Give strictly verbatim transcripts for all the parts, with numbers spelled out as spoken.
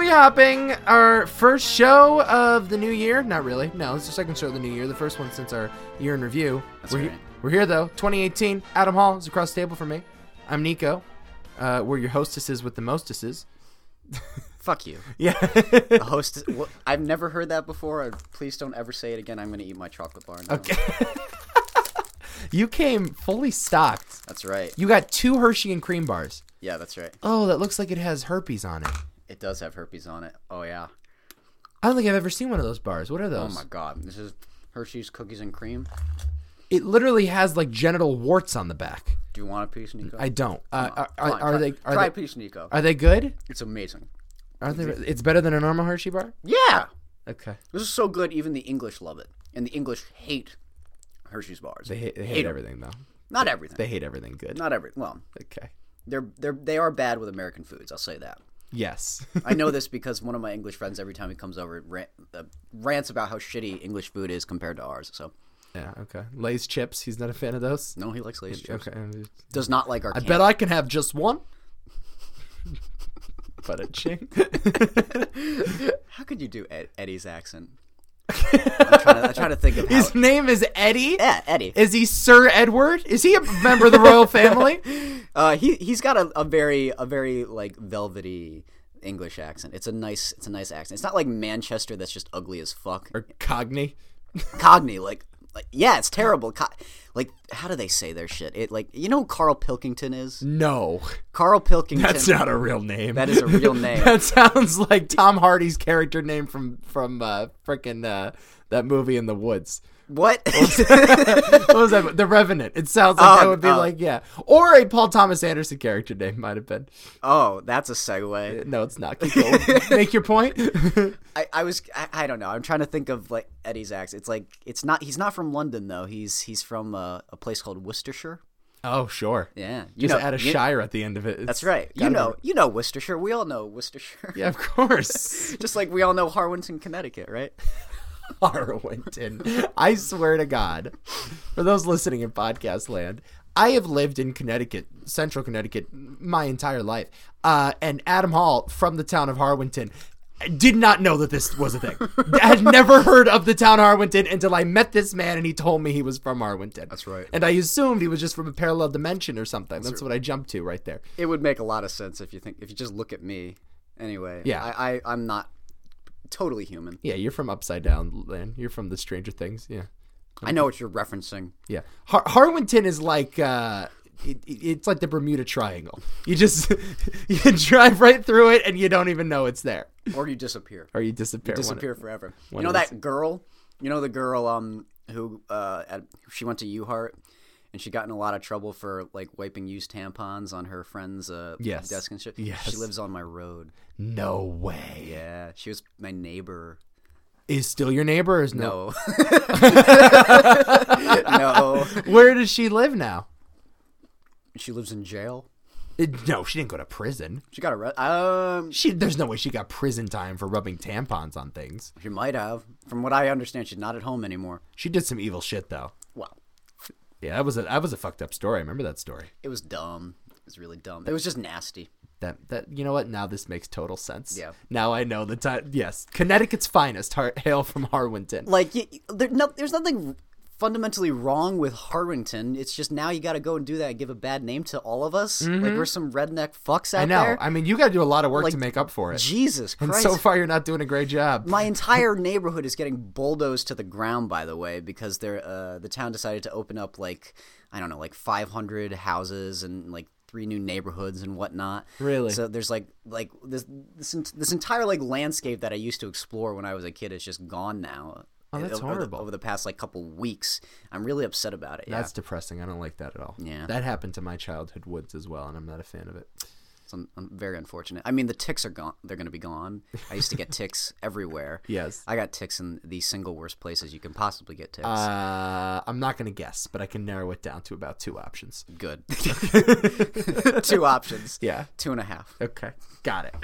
hopping, our first show of the new year. Not really. No, it's the second show of the new year. The first one since our year in review. That's we're, right. he- we're here, though. twenty eighteen. Adam Hall is across the table from me. I'm Nico. Uh, we're your hostesses with the mostesses. Fuck you. Yeah. A host. Well, I've never heard that before. Please don't ever say it again. I'm going to eat my chocolate bar now. Okay. You came fully stocked. That's right. You got two Hershey and cream bars. Yeah, that's right. Oh, that looks like it has herpes on it. It does have herpes on it. Oh, yeah. I don't think I've ever seen one of those bars. What are those? Oh, my God. This is Hershey's Cookies and Cream. It literally has like genital warts on the back. Do you want a piece, Nico? I don't. Uh, are, Come are, on, are try, they? Are try they, a piece, Nico. Are they good? It's amazing. Are they? It's better than a normal Hershey bar. Yeah. Okay. This is so good, even the English love it. And the English hate Hershey's bars. They hate, they hate, Hate 'em. everything though. Not everything. They hate everything good. Not every. Well, Okay. they're they're they are bad with American foods. I'll say that. Yes. I know this because one of my English friends, every time he comes over, rant, uh, rants about how shitty English food is compared to ours. So Yeah. Okay. Lay's chips. He's not a fan of those. no, he likes Lay's chips. Okay. Does not like our. I can- bet I can have just one. But a ching. How could you do Ed, Eddie's accent? I'm, trying to, I'm trying to think of how. His name is Eddie. Yeah, Eddie. Is he Sir Edward? Is he a member of the royal family? Uh, he he's got a, a very a very like velvety English accent. It's a nice it's a nice accent. It's not like Manchester that's just ugly as fuck. Or Cogney? Cogney, like, like yeah, it's terrible. Co- like, how do they say their shit? It like you know who Carl Pilkington is? No. Carl Pilkington. That's not a real name. That is a real name. That sounds like Tom Hardy's character name from from uh, frickin' uh, that movie in the woods. What? What was that? The Revenant. It sounds like Oh, that would be oh. like yeah, or a Paul Thomas Anderson character name might have been. Oh, that's a segue. No, it's not. Keep going. Make your point. I, I was I, I don't know. I'm trying to think of like Eddie's accent. It's like it's not. He's not from London though. He's he's from uh, a place called Worcestershire. Oh sure. Yeah, you Just know, add a you- shire at the end of it. It's That's right. You gotta know, be- you know Worcestershire. We all know Worcestershire. Yeah, of course. Just like we all know Harwinton, Connecticut, right? Harwinton. I swear to God, for those listening in podcast land, I have lived in Connecticut, central Connecticut, my entire life. Uh, and Adam Hall from the town of Harwinton did not know that this was a thing. I had never heard of the town Harwinton until I met this man and he told me he was from Harwinton. That's right. And I assumed he was just from a parallel dimension or something. That's what I jumped to right there. It would make a lot of sense if you think if you just look at me. Anyway, Yeah. I, I I'm not totally human. Yeah, you're from Upside Down Land. You're from the Stranger Things. Yeah. I know what you're referencing. Yeah, Har- Harwinton is like uh, it, it- it's like the Bermuda Triangle. You just you drive right through it and you don't even know it's there, Or you disappear. or you disappear. one- disappear forever. one You know of that those. girl? You know the girl um who uh at, she went to U-Heart and she got in a lot of trouble for like wiping used tampons on her friend's uh Yes. desk and shit. Yes. She lives on my road. No way. Yeah, she was my neighbor. Is still your neighbor? Or is no? No. No. Where does she live now? She lives in jail. It- no, she didn't go to prison. She got arrested. Um, She there's no way she got prison time for rubbing tampons on things. she might have. From what I understand, she's not at home anymore. She did some evil shit though. Well, Yeah, that was a that was a fucked up story. I remember that story. it was dumb. It was really dumb. It was just nasty. That that you know what? Now this makes total sense. Yeah. Now I know the time. Yes, Connecticut's finest. Har- hail from Harwinton. Like, y y- there, no, there's nothing fundamentally wrong with Harwinton. It's just now you got to go and do that and give a bad name to all of us. Like we're some redneck fucks out I know. there. I mean, you got to do a lot of work Like, to make up for it. Jesus And Christ. so far, you're not doing a great job. My entire neighborhood is getting bulldozed to the ground, by the way, because they're uh, the town decided to open up like I don't know, like five hundred houses and like three new neighborhoods and whatnot. Really? So there's like like this this en- this entire like landscape that I used to explore when I was a kid is just gone now. Oh, that's over, over the- horrible. Over the past like couple weeks, I'm really upset about it. Yeah, That's depressing. I don't like that at all. Yeah. That happened to my childhood woods as well, and I'm not a fan of it. so I'm, I'm very unfortunate. I mean, the ticks are gone. They're going to be gone. I used to get ticks everywhere. Yes. I got ticks in the single worst places you can possibly get ticks. Uh, I'm not going to guess, but I can narrow it down to about two options. Good. Two options. Yeah. Two and a half. Okay. Got it.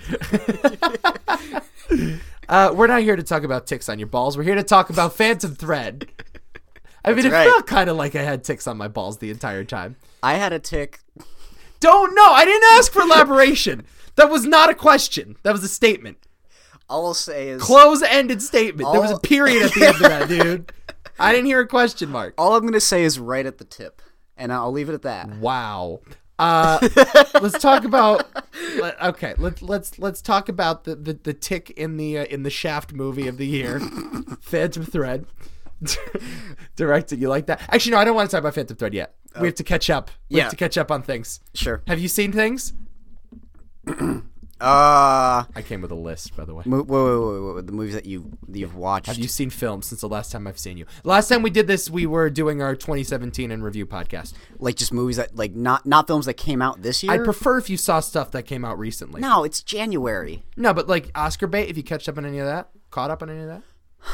uh, we're not here to talk about ticks on your balls. We're here to talk about Phantom Thread. I mean, That's it right. felt kind of like I had ticks on my balls the entire time. I had a tick. Don't know. I didn't ask for elaboration. That was not a question. That was a statement. All I'll say is Close-ended statement. There was a All- period at the end of that, dude. I didn't hear a question mark. all I'm gonna say is right at the tip, and I'll leave it at that. Wow. Uh, let's talk about. let- Okay, let's let's let's talk about the, the, the tick in the uh, in the Shaft movie of the year, Phantom Thread. Directed. You like that? Actually, no. I don't want to talk about Phantom Thread yet. We have to catch up. We Yeah. have to catch up on things. Sure. Have you seen things? Uh, I came with a list, by the way. mo- wait, wait, wait, wait, wait, the movies that you that you've watched. Have you seen films since the last time I've seen you? Last time we did this, we were doing our twenty seventeen in review podcast. like just movies that like not not films that came out this year? I'd prefer if you saw stuff that came out recently. No, it's January. No, but like Oscar bait, if you catch up on any of that, caught up on any of that?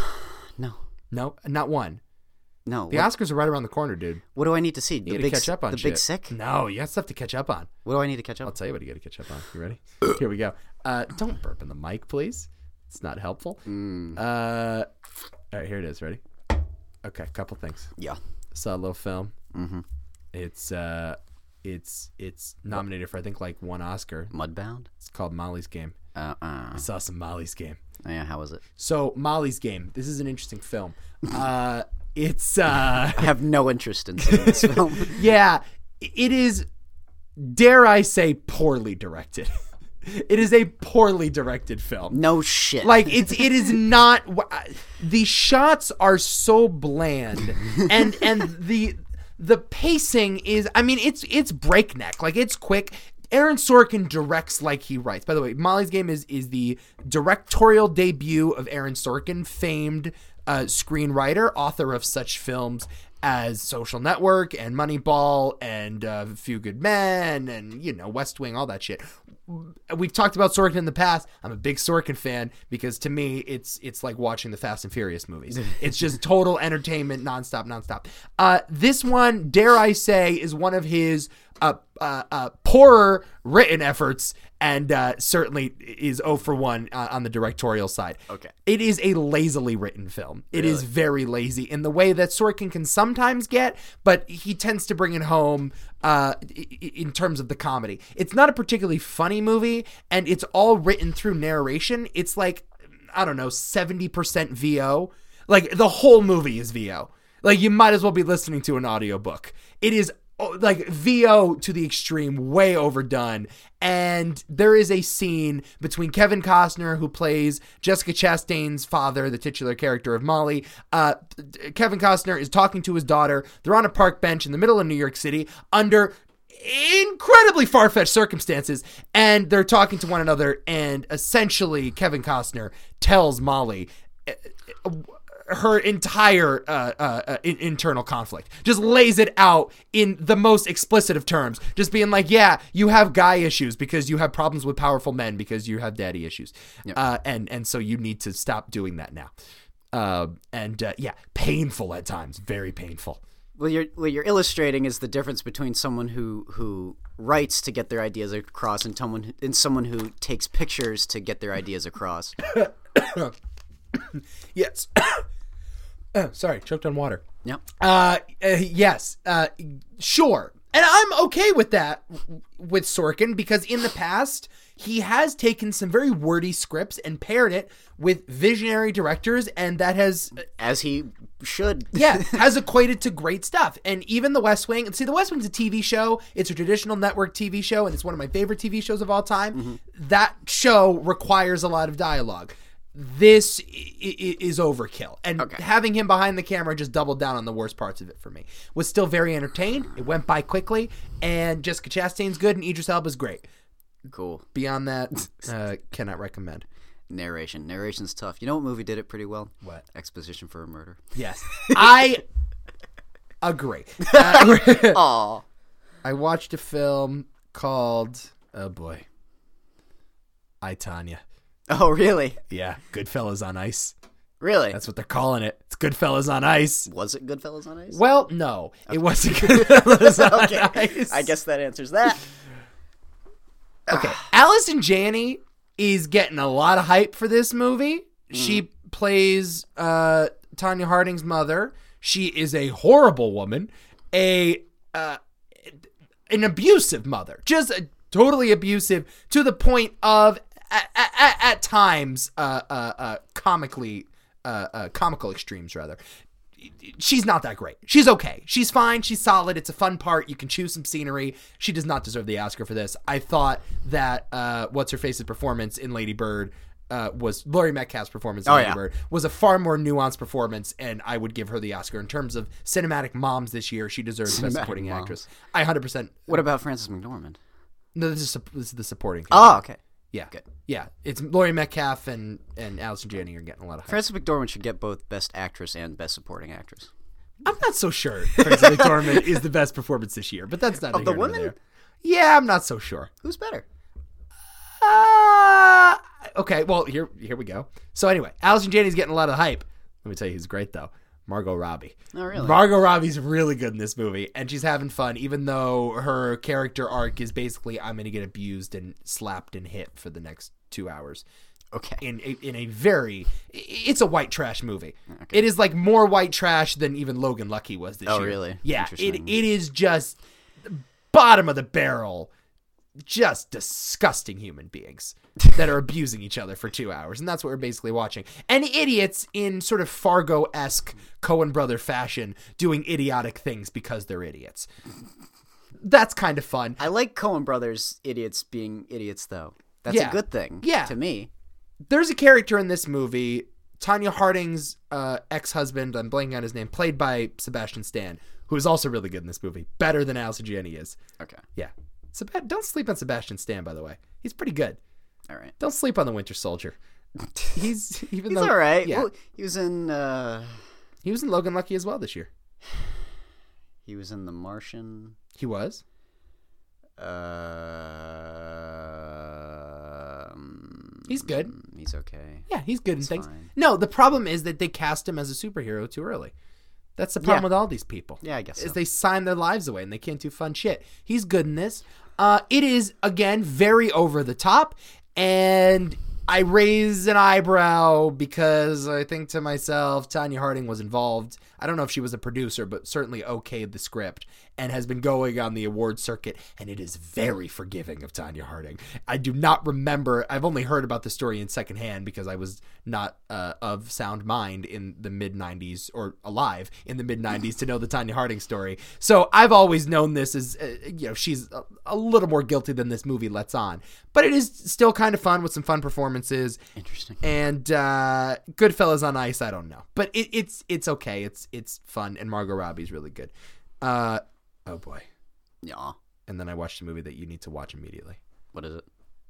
No, No, not one. no. The what, Oscars are right around the corner, dude. what do I need to see? You The gotta big catch up on the shit. Big Sick. No, you got stuff to catch up on. What do I need to catch I'll up? tell you what you gotta catch up on. You ready? Here we go. Uh, don't burp in the mic, please. It's not helpful. Mm. Uh, all right, here it is. Ready? Okay, couple things. Yeah. Saw a little film. Mm-hmm. It's uh, it's it's nominated for I think like one Oscar. Mudbound. It's called Molly's Game. Uh. uh I saw some Molly's Game. Yeah. How was it? So Molly's Game. This is an interesting film. Uh, it's uh, I have no interest in seeing this film. yeah, it is. Dare I say, poorly directed. It is a poorly directed film. No shit. Like it's it is not. The shots are so bland, and and the the pacing is. I mean, it's it's breakneck. Like it's quick. Aaron Sorkin directs like he writes. By the way, Molly's Game is is the directorial debut of Aaron Sorkin, famed uh, screenwriter, author of such films as Social Network and Moneyball and uh, A Few Good Men and, you know, West Wing, all that shit. We've talked about Sorkin in the past. I'm a big Sorkin fan because to me, it's it's like watching the Fast and Furious movies. It's just total entertainment, nonstop, nonstop. Uh, this one, dare I say, is one of his uh, uh, uh, poorer written efforts, and uh, certainly is zero for one uh, on the directorial side. Okay. It is a lazily written film. It is Really? very lazy in the way that Sorkin can sometimes get, but he tends to bring it home uh, i- i- in terms of the comedy. It's not a particularly funny movie, and it's all written through narration. It's like, I don't know, seventy percent V O. Like, the whole movie is V O. Like, you might as well be listening to an audiobook. It is oh, like V O to the extreme, way overdone. And there is a scene between Kevin Costner, who plays Jessica Chastain's father, the titular character of Molly. Uh, Kevin Costner is talking to his daughter. They're on a park bench in the middle of New York City under incredibly far-fetched circumstances, and they're talking to one another, and essentially Kevin Costner tells Molly uh, her entire uh, uh, uh, in- internal conflict, just lays it out in the most explicit of terms, just being like, yeah, you have guy issues because you have problems with powerful men because you have daddy issues. Yep. Uh, and, and so you need to stop doing that now. Uh, and uh, yeah, painful at times, very painful. Well, you're what you're illustrating is the difference between someone who who writes to get their ideas across and someone who, and someone who takes pictures to get their ideas across. Yes. Uh, sorry, choked on water. Yep. Uh, uh yes, uh, sure. And I'm okay with that w- with Sorkin because in the past, he has taken some very wordy scripts and paired it with visionary directors, and that has, As he should. yeah, has equated to great stuff. And even The West Wing, see, The West Wing's a T V show. It's a traditional network T V show, and it's one of my favorite T V shows of all time. Mm-hmm. That show requires a lot of dialogue. This i- i- is overkill, and Okay. having him behind the camera just doubled down on the worst parts of it for me. Was still very entertained. It went by quickly, and Jessica Chastain's good, and Idris Elba's great. Cool. Beyond that, uh, cannot recommend. Narration. Narration's tough. You know what movie did it pretty well? What? Exposition for a Murder. Yes, I agree. Uh, Aw. I watched a film called, oh boy, I, Tonya. Oh, really? Yeah, Goodfellas on Ice. Really? That's what they're calling it. It's Goodfellas on Ice. Was it Goodfellas on Ice? Well, no, it wasn't Goodfellas on Okay. Ice. I guess that answers that. Okay, Allison Janney is getting a lot of hype for this movie. She plays uh, Tanya Harding's mother. She is a horrible woman, a uh, an abusive mother, just uh, totally abusive to the point of at, at, at times uh, uh, uh, comically uh, uh, comical extremes rather. She's not that great. She's okay. She's fine. She's solid. It's a fun part. You can choose some scenery. She does not deserve the Oscar for this. I thought that uh, what's her face's performance in Lady Bird uh, was Laurie Metcalf's performance in Oh, Lady yeah. Bird was a far more nuanced performance, and I would give her the Oscar in terms of cinematic moms this year. She deserves Best Cinematic Supporting moms. Actress. I one hundred percent. What about Frances McDormand? No, this is this is the supporting. Oh, okay. Yeah, Good. Yeah, it's Laurie Metcalf and and Allison Janney are getting a lot of hype. Frances McDormand should get both Best Actress and Best Supporting Actress. I'm not so sure Frances McDormand is the best performance this year, but that's not Of the here nor women? there. Yeah, I'm not so sure. Who's better? Uh, okay, well, here here we go. So anyway, Allison Janney's getting a lot of hype. Let me tell you who's great, though. Margot Robbie. Oh, really? Margot Robbie's really good in this movie, and she's having fun, even though her character arc is basically, I'm going to get abused and slapped and hit for the next two hours. Okay. In a, in a very, it's a white trash movie. Okay. It is like more white trash than even Logan Lucky was this Oh, year. really? Yeah, it Interesting. it is just bottom of the barrel, just disgusting human beings that are abusing each other for two hours, and that's what we're basically watching. And idiots in sort of Fargo-esque Coen brother fashion doing idiotic things because they're idiots. That's kind of fun. I like Coen Brothers idiots being idiots, though. That's Yeah. a good thing. Yeah. To me. There's a character in this movie, Tanya Harding's uh, ex-husband, I'm blanking on his name, played by Sebastian Stan, who is also really good in this movie. Better than Allison Janney is. Okay. Yeah. Seb- don't sleep on Sebastian Stan, by the way. He's pretty good. All right. Don't sleep on the Winter Soldier. He's even He's though all right. Yeah, Well, he was in. Uh, he was in Logan Lucky as well this year. he was in The Martian. He was. Uh, um, He's good. He's okay. Yeah, he's good in He's things. fine. No, the problem is that they cast him as a superhero too early. That's the problem Yeah. with all these people. Yeah, I guess Is so. they sign their lives away and they can't do fun shit. He's good in this. Uh, it is, again, very over the top. And I raise an eyebrow because I think to myself, Tanya Harding was involved. I don't know if she was a producer, but certainly okayed the script and has been going on the award circuit. And it is very forgiving of Tanya Harding. I do not remember. I've only heard about the story in secondhand because I was not uh, of sound mind in the mid nineties or alive in the mid nineties to know the Tanya Harding story. So I've always known this as, uh, you know, she's a, a little more guilty than this movie lets on. But it is still kind of fun with some fun performances. Interesting. And uh, Goodfellas on Ice, I don't know. But it, it's it's okay. It's it's fun. And Margot Robbie's really good. Uh, oh, boy. Yeah. And then I watched a movie that you need to watch immediately. What is it?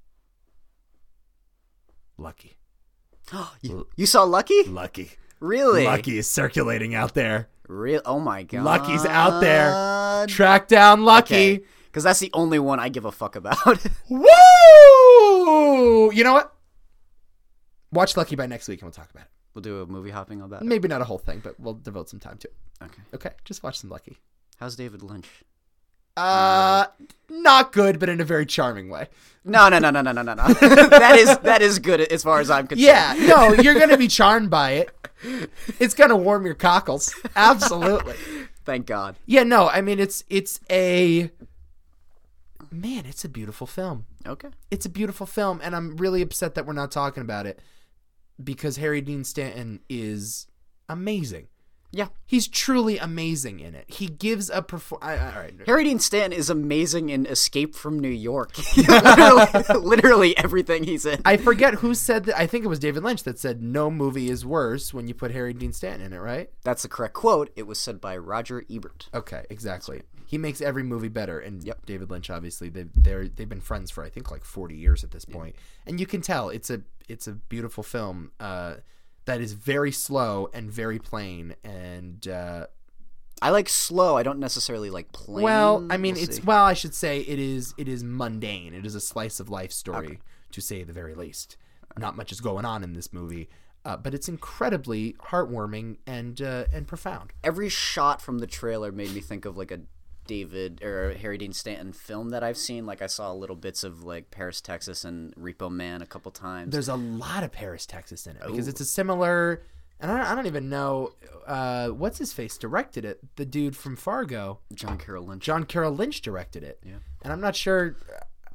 Lucky. you, you saw Lucky? Lucky. Really? Lucky is circulating out there. Real? Oh my god. Lucky's out there. Track down Lucky. Because that's the only one I give a fuck about. Woo! You know what? Watch Lucky by next week and we'll talk about it. We'll do a movie hopping about it. Maybe not a whole thing, but we'll devote some time to it. Okay. Okay, just watch some Lucky. How's David Lynch? Uh, not good, but in a very charming way. No, no, no, no, no, no, no, no. that is that is good as far as I'm concerned. Yeah, no, you're gonna be charmed by it. It's gonna warm your cockles. Absolutely. Thank God. Yeah, no, I mean it's it's a man, it's a beautiful film. Okay. It's a beautiful film, and I'm really upset that we're not talking about it because Harry Dean Stanton is amazing. Yeah. He's truly amazing in it. He gives a perform. All right. Harry Dean Stanton is amazing in Escape from New York. literally, literally everything he's in. I forget who said that. I think it was David Lynch that said no movie is worse when you put Harry Dean Stanton in it, right? That's the correct quote. It was said by Roger Ebert. Okay, exactly. He makes every movie better, and Yep. David Lynch obviously they they're they've been friends for I think like forty years at this point, and you can tell it's a it's a beautiful film uh, that is very slow and very plain, and uh, I like slow. I don't necessarily like plain. well, I mean We'll it's see. well I should say it is it is mundane. It is a slice of life story Okay. to say the very least. Not much is going on in this movie. Uh, but it's incredibly heartwarming and uh, and profound. Every shot from the trailer made me think of like a David or Harry Dean Stanton film that I've seen. Like I saw little bits of like Paris, Texas, and Repo Man a couple times. There's a lot of Paris, Texas in it because Ooh. it's a similar. And I don't, I don't even know uh, what's his face directed it. The dude from Fargo, John Carroll Lynch. John Carroll Lynch directed it. Yeah. And I'm not sure.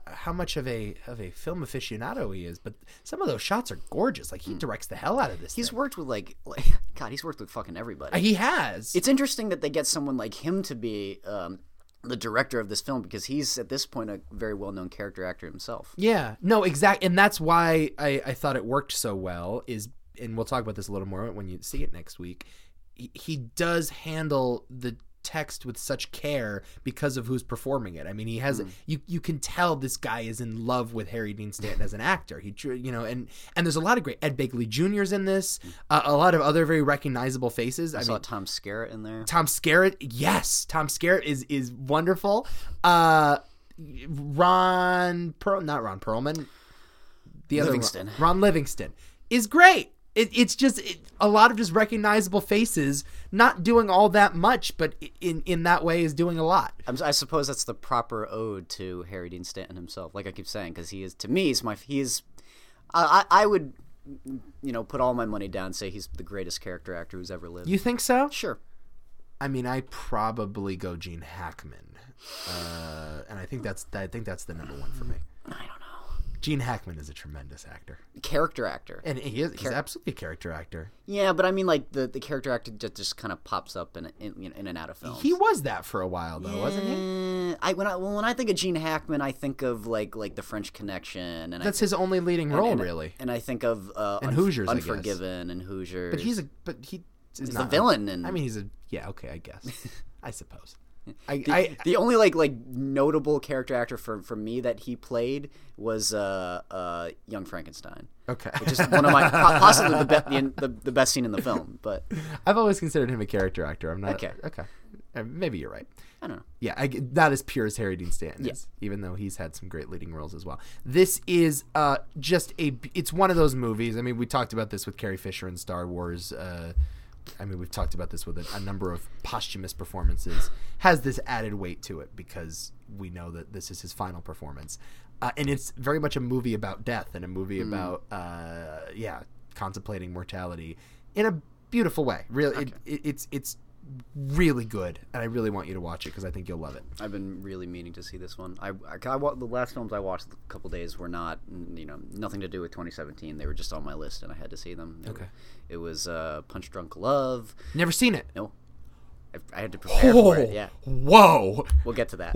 how much of a of a film aficionado he is, but some of those shots are gorgeous. Like he directs the hell out of this. He's thing. worked with like, like God, he's worked with fucking everybody. Uh, He has. It's interesting that they get someone like him to be um, the director of this film because he's at this point a very well-known character actor himself. Yeah, no, exact, and that's why I, I thought it worked so well. Is and we'll talk about this a little more when you see it next week. He, he does handle the text with such care because of who's performing it. I mean, he has mm. you you can tell this guy is in love with Harry Dean Stanton as an actor. He you know, and and there's a lot of great Ed Begley Junior's in this. Uh, a lot of other very recognizable faces. I, I saw mean, Tom Skerritt in there. Tom Skerritt, yes, Tom Skerritt is is wonderful. Uh, Ron Perl, not Ron Perlman, the Livingston. other Ron, Ron Livingston is great. It, it's just it, a lot of just recognizable faces, not doing all that much, but in in that way is doing a lot. I'm, I suppose that's the proper ode to Harry Dean Stanton himself, like I keep saying, because he is to me, he's my he is. I, I would, you know, put all my money down and say he's the greatest character actor who's ever lived. You think so? Sure. I mean, I probably go Gene Hackman, uh, and I think that's I think that's the number one for me. I don't know. Gene Hackman is a tremendous actor. Character actor. And he is, he's Char- absolutely a character actor. Yeah, but I mean, like, the, the character actor just, just kind of pops up in, in in and out of films. He was that for a while, though, yeah, wasn't he? I when I well, when I think of Gene Hackman, I think of, like, like The French Connection. and That's I, his only leading role, and, really. And I think of uh, and Unf- Hoosiers, Unforgiven and Hoosiers. But he's a... But he is he's not the villain. And I mean, he's a... Yeah, okay, I guess. I suppose. I, the, I, the only like like notable character actor for, for me that he played was uh, uh, Young Frankenstein. Okay, which is one of my possibly the, be, the, the the best scene in the film. But I've always considered him a character actor. I'm not okay. Okay, uh, maybe you're right. I don't know. Yeah, I, not as pure as Harry Dean Stanton yeah. is, even though he's had some great leading roles as well. This is uh, just a. It's one of those movies. I mean, we talked about this with Carrie Fisher in Star Wars. Uh, I mean, we've talked about this with a, a number of posthumous performances. Has this added weight to it because we know that this is his final performance, uh, and it's very much a movie about death and a movie mm. about, uh, yeah, contemplating mortality in a beautiful way. Really, okay. it, it, it's it's really good, and I really want you to watch it because I think you'll love it. I've been really meaning to see this one. I, I, I the last films I watched a couple days were not, you know, nothing to do with twenty seventeen. They were just on my list, and I had to see them. They okay. Were, it was uh, Punch Drunk Love. Never seen it. No. I, I had to prepare oh, for it. Yeah. Whoa. We'll get to that.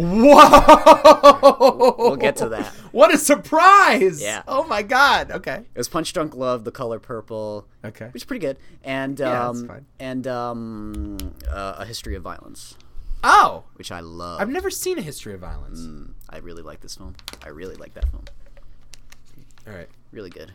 Whoa. We'll get to that. What a surprise. Yeah. Oh my God. Okay. It was Punch Drunk Love, The Color Purple. Okay. Which is pretty good. And yeah, um, that's fine. and um, uh, A History of Violence. Oh. Which I love. I've never seen A History of Violence. Mm, I really like this film. I really like that film. All right. Really good.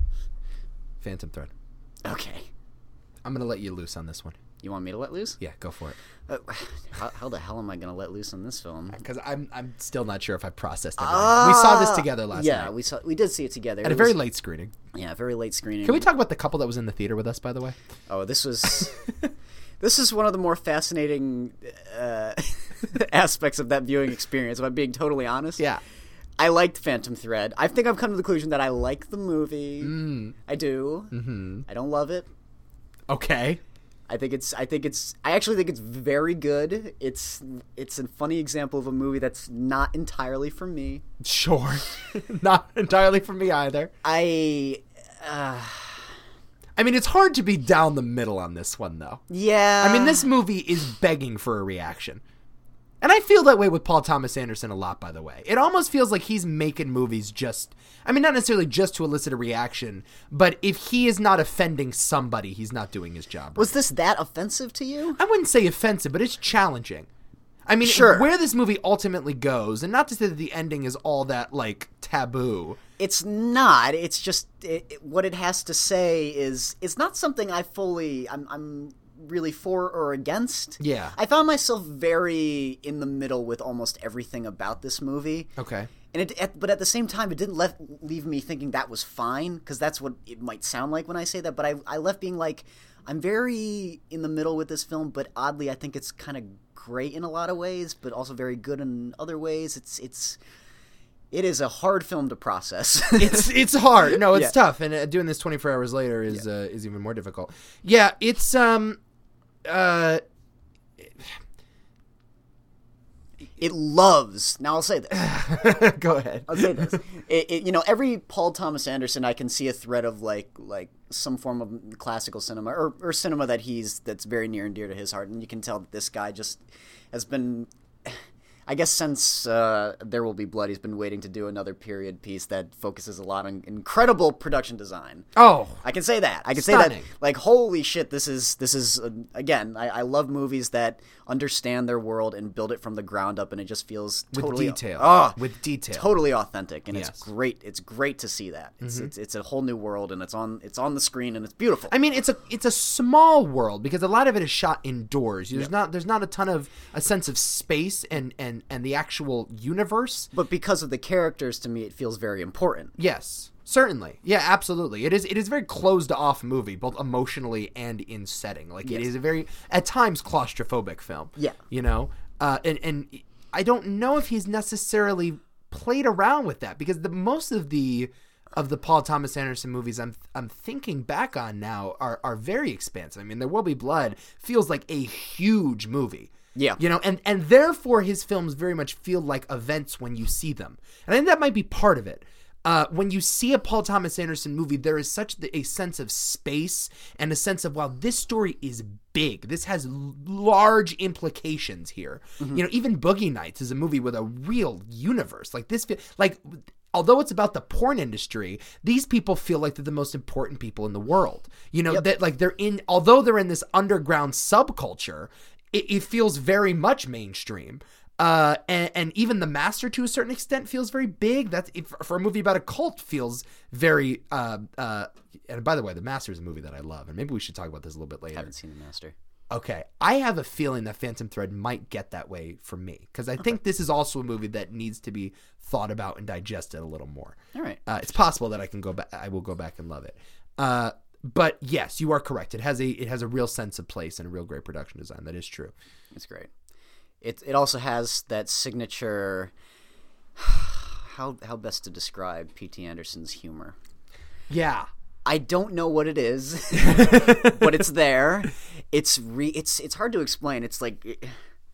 Phantom Thread. Okay. I'm going to let you loose on this one. You want me to let loose? Yeah, go for it. Uh, how, how the hell am I going to let loose on this film? Because I'm I'm still not sure if I processed it. Uh, we saw this together last yeah, night. Yeah, we saw we did see it together. At it a very was, late screening. Yeah, very late screening. Can we talk about the couple that was in the theater with us, by the way? Oh, this was this is one of the more fascinating uh, aspects of that viewing experience, if I'm being totally honest. Yeah. I liked Phantom Thread. I think I've come to the conclusion that I like the movie. Mm. I do. Mm-hmm. I don't love it. Okay. I think it's. I think it's. I actually think it's very good. It's. It's a funny example of a movie that's not entirely for me. Sure, not entirely for me either. I. Uh, I mean, it's hard to be down the middle on this one, though. Yeah. I mean, this movie is begging for a reaction. And I feel that way with Paul Thomas Anderson a lot, by the way. It almost feels like he's making movies just, I mean, not necessarily just to elicit a reaction, but if he is not offending somebody, he's not doing his job right. Was this that offensive to you? I wouldn't say offensive, but it's challenging. I mean, sure. where this movie ultimately goes, and not to say that the ending is all that, like, taboo. It's not. It's just, it, it, what it has to say is, it's not something I fully, I'm, I'm really for or against. Yeah. I found myself very in the middle with almost everything about this movie. Okay. And it, at, but at the same time, it didn't left, leave me thinking that was fine, because that's what it might sound like when I say that. But I, I left being like, I'm very in the middle with this film, but oddly, I think it's kind of great in a lot of ways, but also very good in other ways. It's it's it is a hard film to process. it's it's hard. No, it's yeah. tough, and uh, doing this twenty-four hours later is yeah. uh, is even more difficult. Yeah, it's um. Uh, it, it loves. Now I'll say this. Go ahead. I'll say this. It, it, you know, every Paul Thomas Anderson, I can see a thread of like like some form of classical cinema or, or cinema that he's that's very near and dear to his heart, and you can tell that this guy just has been. I guess since uh, There Will Be Blood, he's been waiting to do another period piece that focuses a lot on incredible production design. Oh, I can say that. I can stunning. say that. Like, holy shit, this is this is uh, again. I, I love movies that understand their world and build it from the ground up, and it just feels totally with detail. Oh, with detail, totally authentic, and yes. it's great. It's great to see that. It's, Mm-hmm. it's it's a whole new world, and it's on it's on the screen, and it's beautiful. I mean, it's a it's a small world because a lot of it is shot indoors. There's yep. not there's not a ton of a sense of space and and and the actual universe. But because of the characters, to me, it feels very important. Yes, certainly. Yeah, absolutely. It is it is a very closed off movie, both emotionally and in setting. Like yes. it is a very at times claustrophobic film. Yeah, you know, uh, and and I don't know if he's necessarily played around with that because the most of the of the Paul Thomas Anderson movies I'm I'm thinking back on now are are very expansive. I mean, There Will Be Blood feels like a huge movie. Yeah. You know, and, and therefore his films very much feel like events when you see them. And I think that might be part of it. Uh, when you see a Paul Thomas Anderson movie, there is such a sense of space and a sense of, wow, this story is big. This has large implications here. Mm-hmm. You know, even Boogie Nights is a movie with a real universe. Like this, like, although it's about the porn industry, these people feel like they're the most important people in the world. You know, yep. that like they're in, although they're in this underground subculture, It, it feels very much mainstream, uh, and, and even The Master, to a certain extent, feels very big. That's for a movie about a cult, feels very. Uh, uh, and by the way, The Master is a movie that I love, and maybe we should talk about this a little bit later. I haven't seen The Master. Okay, I have a feeling that Phantom Thread might get that way for me because I okay. think this is also a movie that needs to be thought about and digested a little more. All right, uh, it's possible that I can go back. I will go back and love it. Uh, But yes, you are correct. It has a it has a real sense of place and a real great production design. That is true. It's great. It it also has that signature. How how best to describe P T Anderson's humor? Yeah, I don't know what it is, but it's there. It's re it's it's hard to explain. It's like it,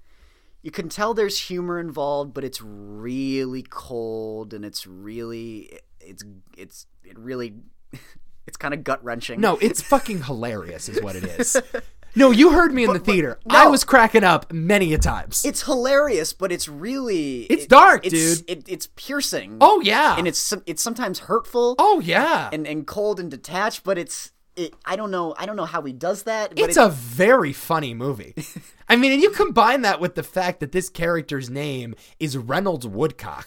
you can tell there's humor involved, but it's really cold and it's really it's it's it really. It's kind of gut-wrenching. No, it's fucking hilarious is what it is. No, you heard me in but, the theater. No, I was cracking up many a times. It's hilarious, but it's really... It's it, dark, it's, dude. It, it's piercing. Oh, yeah. And it's it's sometimes hurtful. Oh, yeah. And, and cold and detached, but it's... It, I don't know. I don't know how he does that. But it's, it's a very funny movie. I mean, and you combine that with the fact that this character's name is Reynolds Woodcock,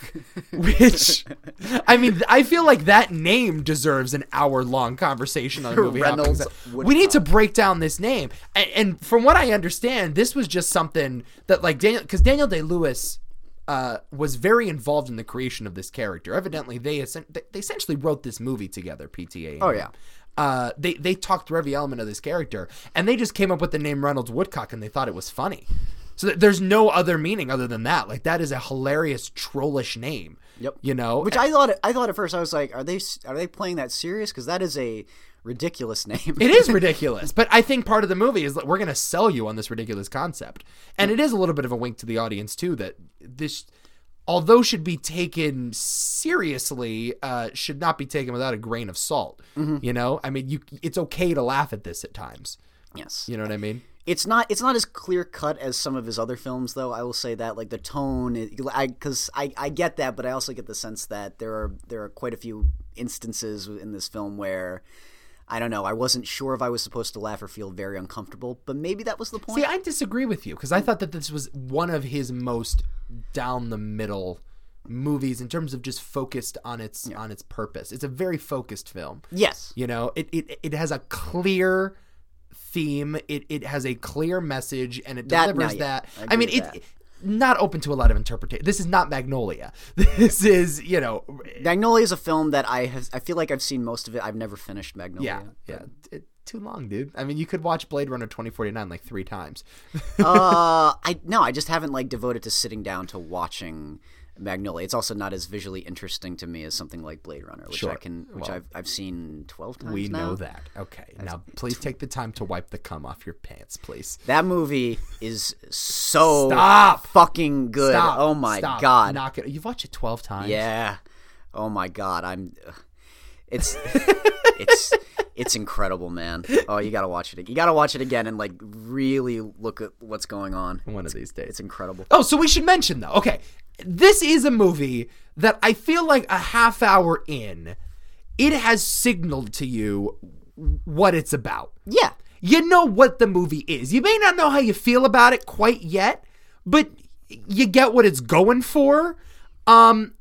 which, I mean, I feel like that name deserves an hour-long conversation on a movie. Reynolds Woodcock. We need to break down this name. And, and from what I understand, this was just something that, like, Daniel, because Daniel Day-Lewis uh, was very involved in the creation of this character. Evidently, they they essentially wrote this movie together. P T A. Oh yeah. Uh, they they talked through every element of this character, and they just came up with the name Reynolds Woodcock, and they thought it was funny. So th- there's no other meaning other than that. Like that is a hilarious trollish name. Yep. You know, which I thought I thought at first I was like, are they are they playing that serious? Because that is a ridiculous name. It is ridiculous, but I think part of the movie is that we're going to sell you on this ridiculous concept, and it is a little bit of a wink to the audience too that this. Although should be taken seriously, uh, should not be taken without a grain of salt. Mm-hmm. You know, I mean, you it's okay to laugh at this at times. Yes, you know what I mean. It's not it's not as clear cut as some of his other films, though. I will say that, like the tone, I because I, I get that, but I also get the sense that there are there are quite a few instances in this film where. I don't know. I wasn't sure if I was supposed to laugh or feel very uncomfortable, but maybe that was the point. See, I disagree with you because I thought that this was one of his most down the middle movies in terms of just focused on its yeah. on its purpose. It's a very focused film. Yes, you know, it it it has a clear theme. It it has a clear message, and it that, delivers no, yeah. that. I, I mean, it. Not open to a lot of interpretation. This is not Magnolia. This is, you know, Magnolia is a film that I have. I feel like I've seen most of it. I've never finished Magnolia. Yeah, yeah, it, too long, dude. I mean, you could watch Blade Runner twenty forty-nine like three times. uh, I no, I just haven't like devoted to sitting down to watching Magnolia. It's also not as visually interesting to me as something like Blade Runner, which Sure. I can, which Well, I've I've seen twelve times We now. know that. Okay. Now, please take the time to wipe the cum off your pants, please. That movie is so Stop! fucking good. Stop. Oh my Stop. god. Knock it. You've watched it twelve times. Yeah. Oh my god. I'm. Uh, it's it's it's incredible, man. Oh, you gotta watch it. You gotta watch it again and like really look at what's going on. One of these days. It's incredible. Oh, so we should mention, though. Okay. This is a movie that I feel like a half hour in, it has signaled to you what it's about. Yeah. You know what the movie is. You may not know how you feel about it quite yet, but you get what it's going for. Um,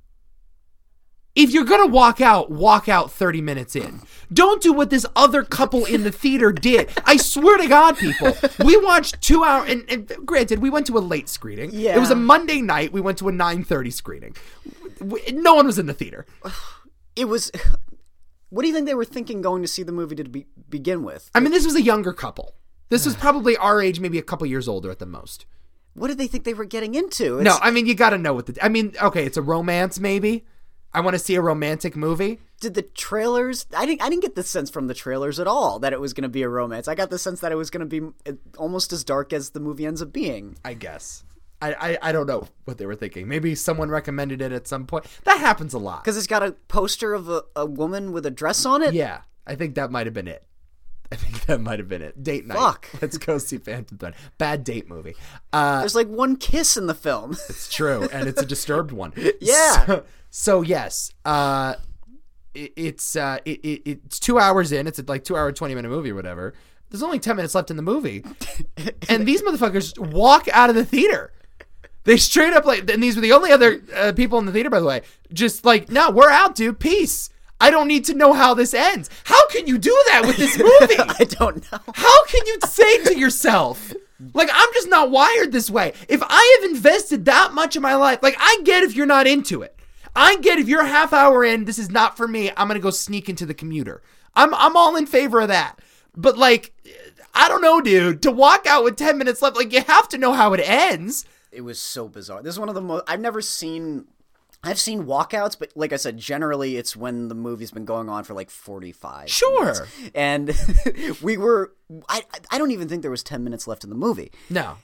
if you're going to walk out, walk out thirty minutes in. Don't do what this other couple in the theater did. I swear to God, people. We watched two hours, and, and granted, we went to a late screening. Yeah. It was a Monday night. We went to a nine thirty screening. We- No one was in the theater. It was. What do you think they were thinking going to see the movie to be, begin with? I mean, this was a younger couple. This was probably our age, maybe a couple years older at the most. What did they think they were getting into? It's, No, I mean, you got to know what the... I mean, okay, it's a romance, maybe. I want to see a romantic movie. Did the trailers? I didn't. I didn't get the sense from the trailers at all that it was going to be a romance. I got the sense that it was going to be almost as dark as the movie ends up being. I guess. I, I, I don't know what they were thinking. Maybe someone recommended it at some point. That happens a lot. Because it's got a poster of a, a woman with a dress on it. Yeah, I think that might have been it. I think that might have been it. Date night. Fuck. Let's go see Phantom Thread. Bad date movie. Uh, There's like one kiss in the film. It's true, and it's a disturbed one. Yeah. So, so yes, uh, it, it's uh, it, it, it's two hours in. It's a, like two hour, twenty minute movie or whatever. There's only ten minutes left in the movie, and these motherfuckers walk out of the theater. They straight up like, and these were the only other uh, people in the theater, by the way. Just like, no, we're out, dude. Peace. I don't need to know how this ends. How can you do that with this movie? I don't know. How can you say to yourself, like, I'm just not wired this way. If I have invested that much of my life, like, I get if you're not into it. I get if you're a half hour in, this is not for me, I'm going to go sneak into the commuter. I'm I'm all in favor of that. But, like, I don't know, dude. To walk out with ten minutes left, like, you have to know how it ends. It was so bizarre. This is one of the most... I've never seen... I've seen walkouts, but like I said, generally it's when the movie's been going on for like forty-five Sure. minutes. And we were... I, I don't even think there was ten minutes left in the movie. No.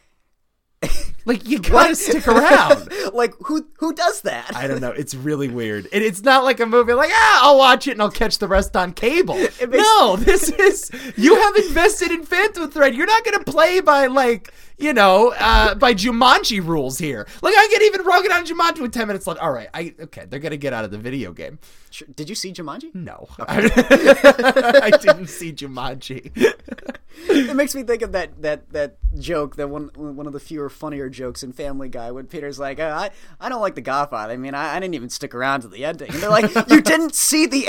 Like, you gotta stick around. Like, who who does that? I don't know. It's really weird. And it's not like a movie like, ah, I'll watch it and I'll catch the rest on cable. makes- No, this is, you have invested in Phantom Thread. You're not going to play by, like, you know, uh, by Jumanji rules here. Like, I get even rugged on Jumanji with ten minutes left. All right. I Okay, they're going to get out of the video game. Sure. Did you see Jumanji? No. I didn't see Jumanji. It makes me think of that that that joke, that one one of the fewer funnier jokes in Family Guy, when Peter's like, oh, I I don't like The Godfather. I mean, I, I didn't even stick around to the ending. And they're like, you didn't see the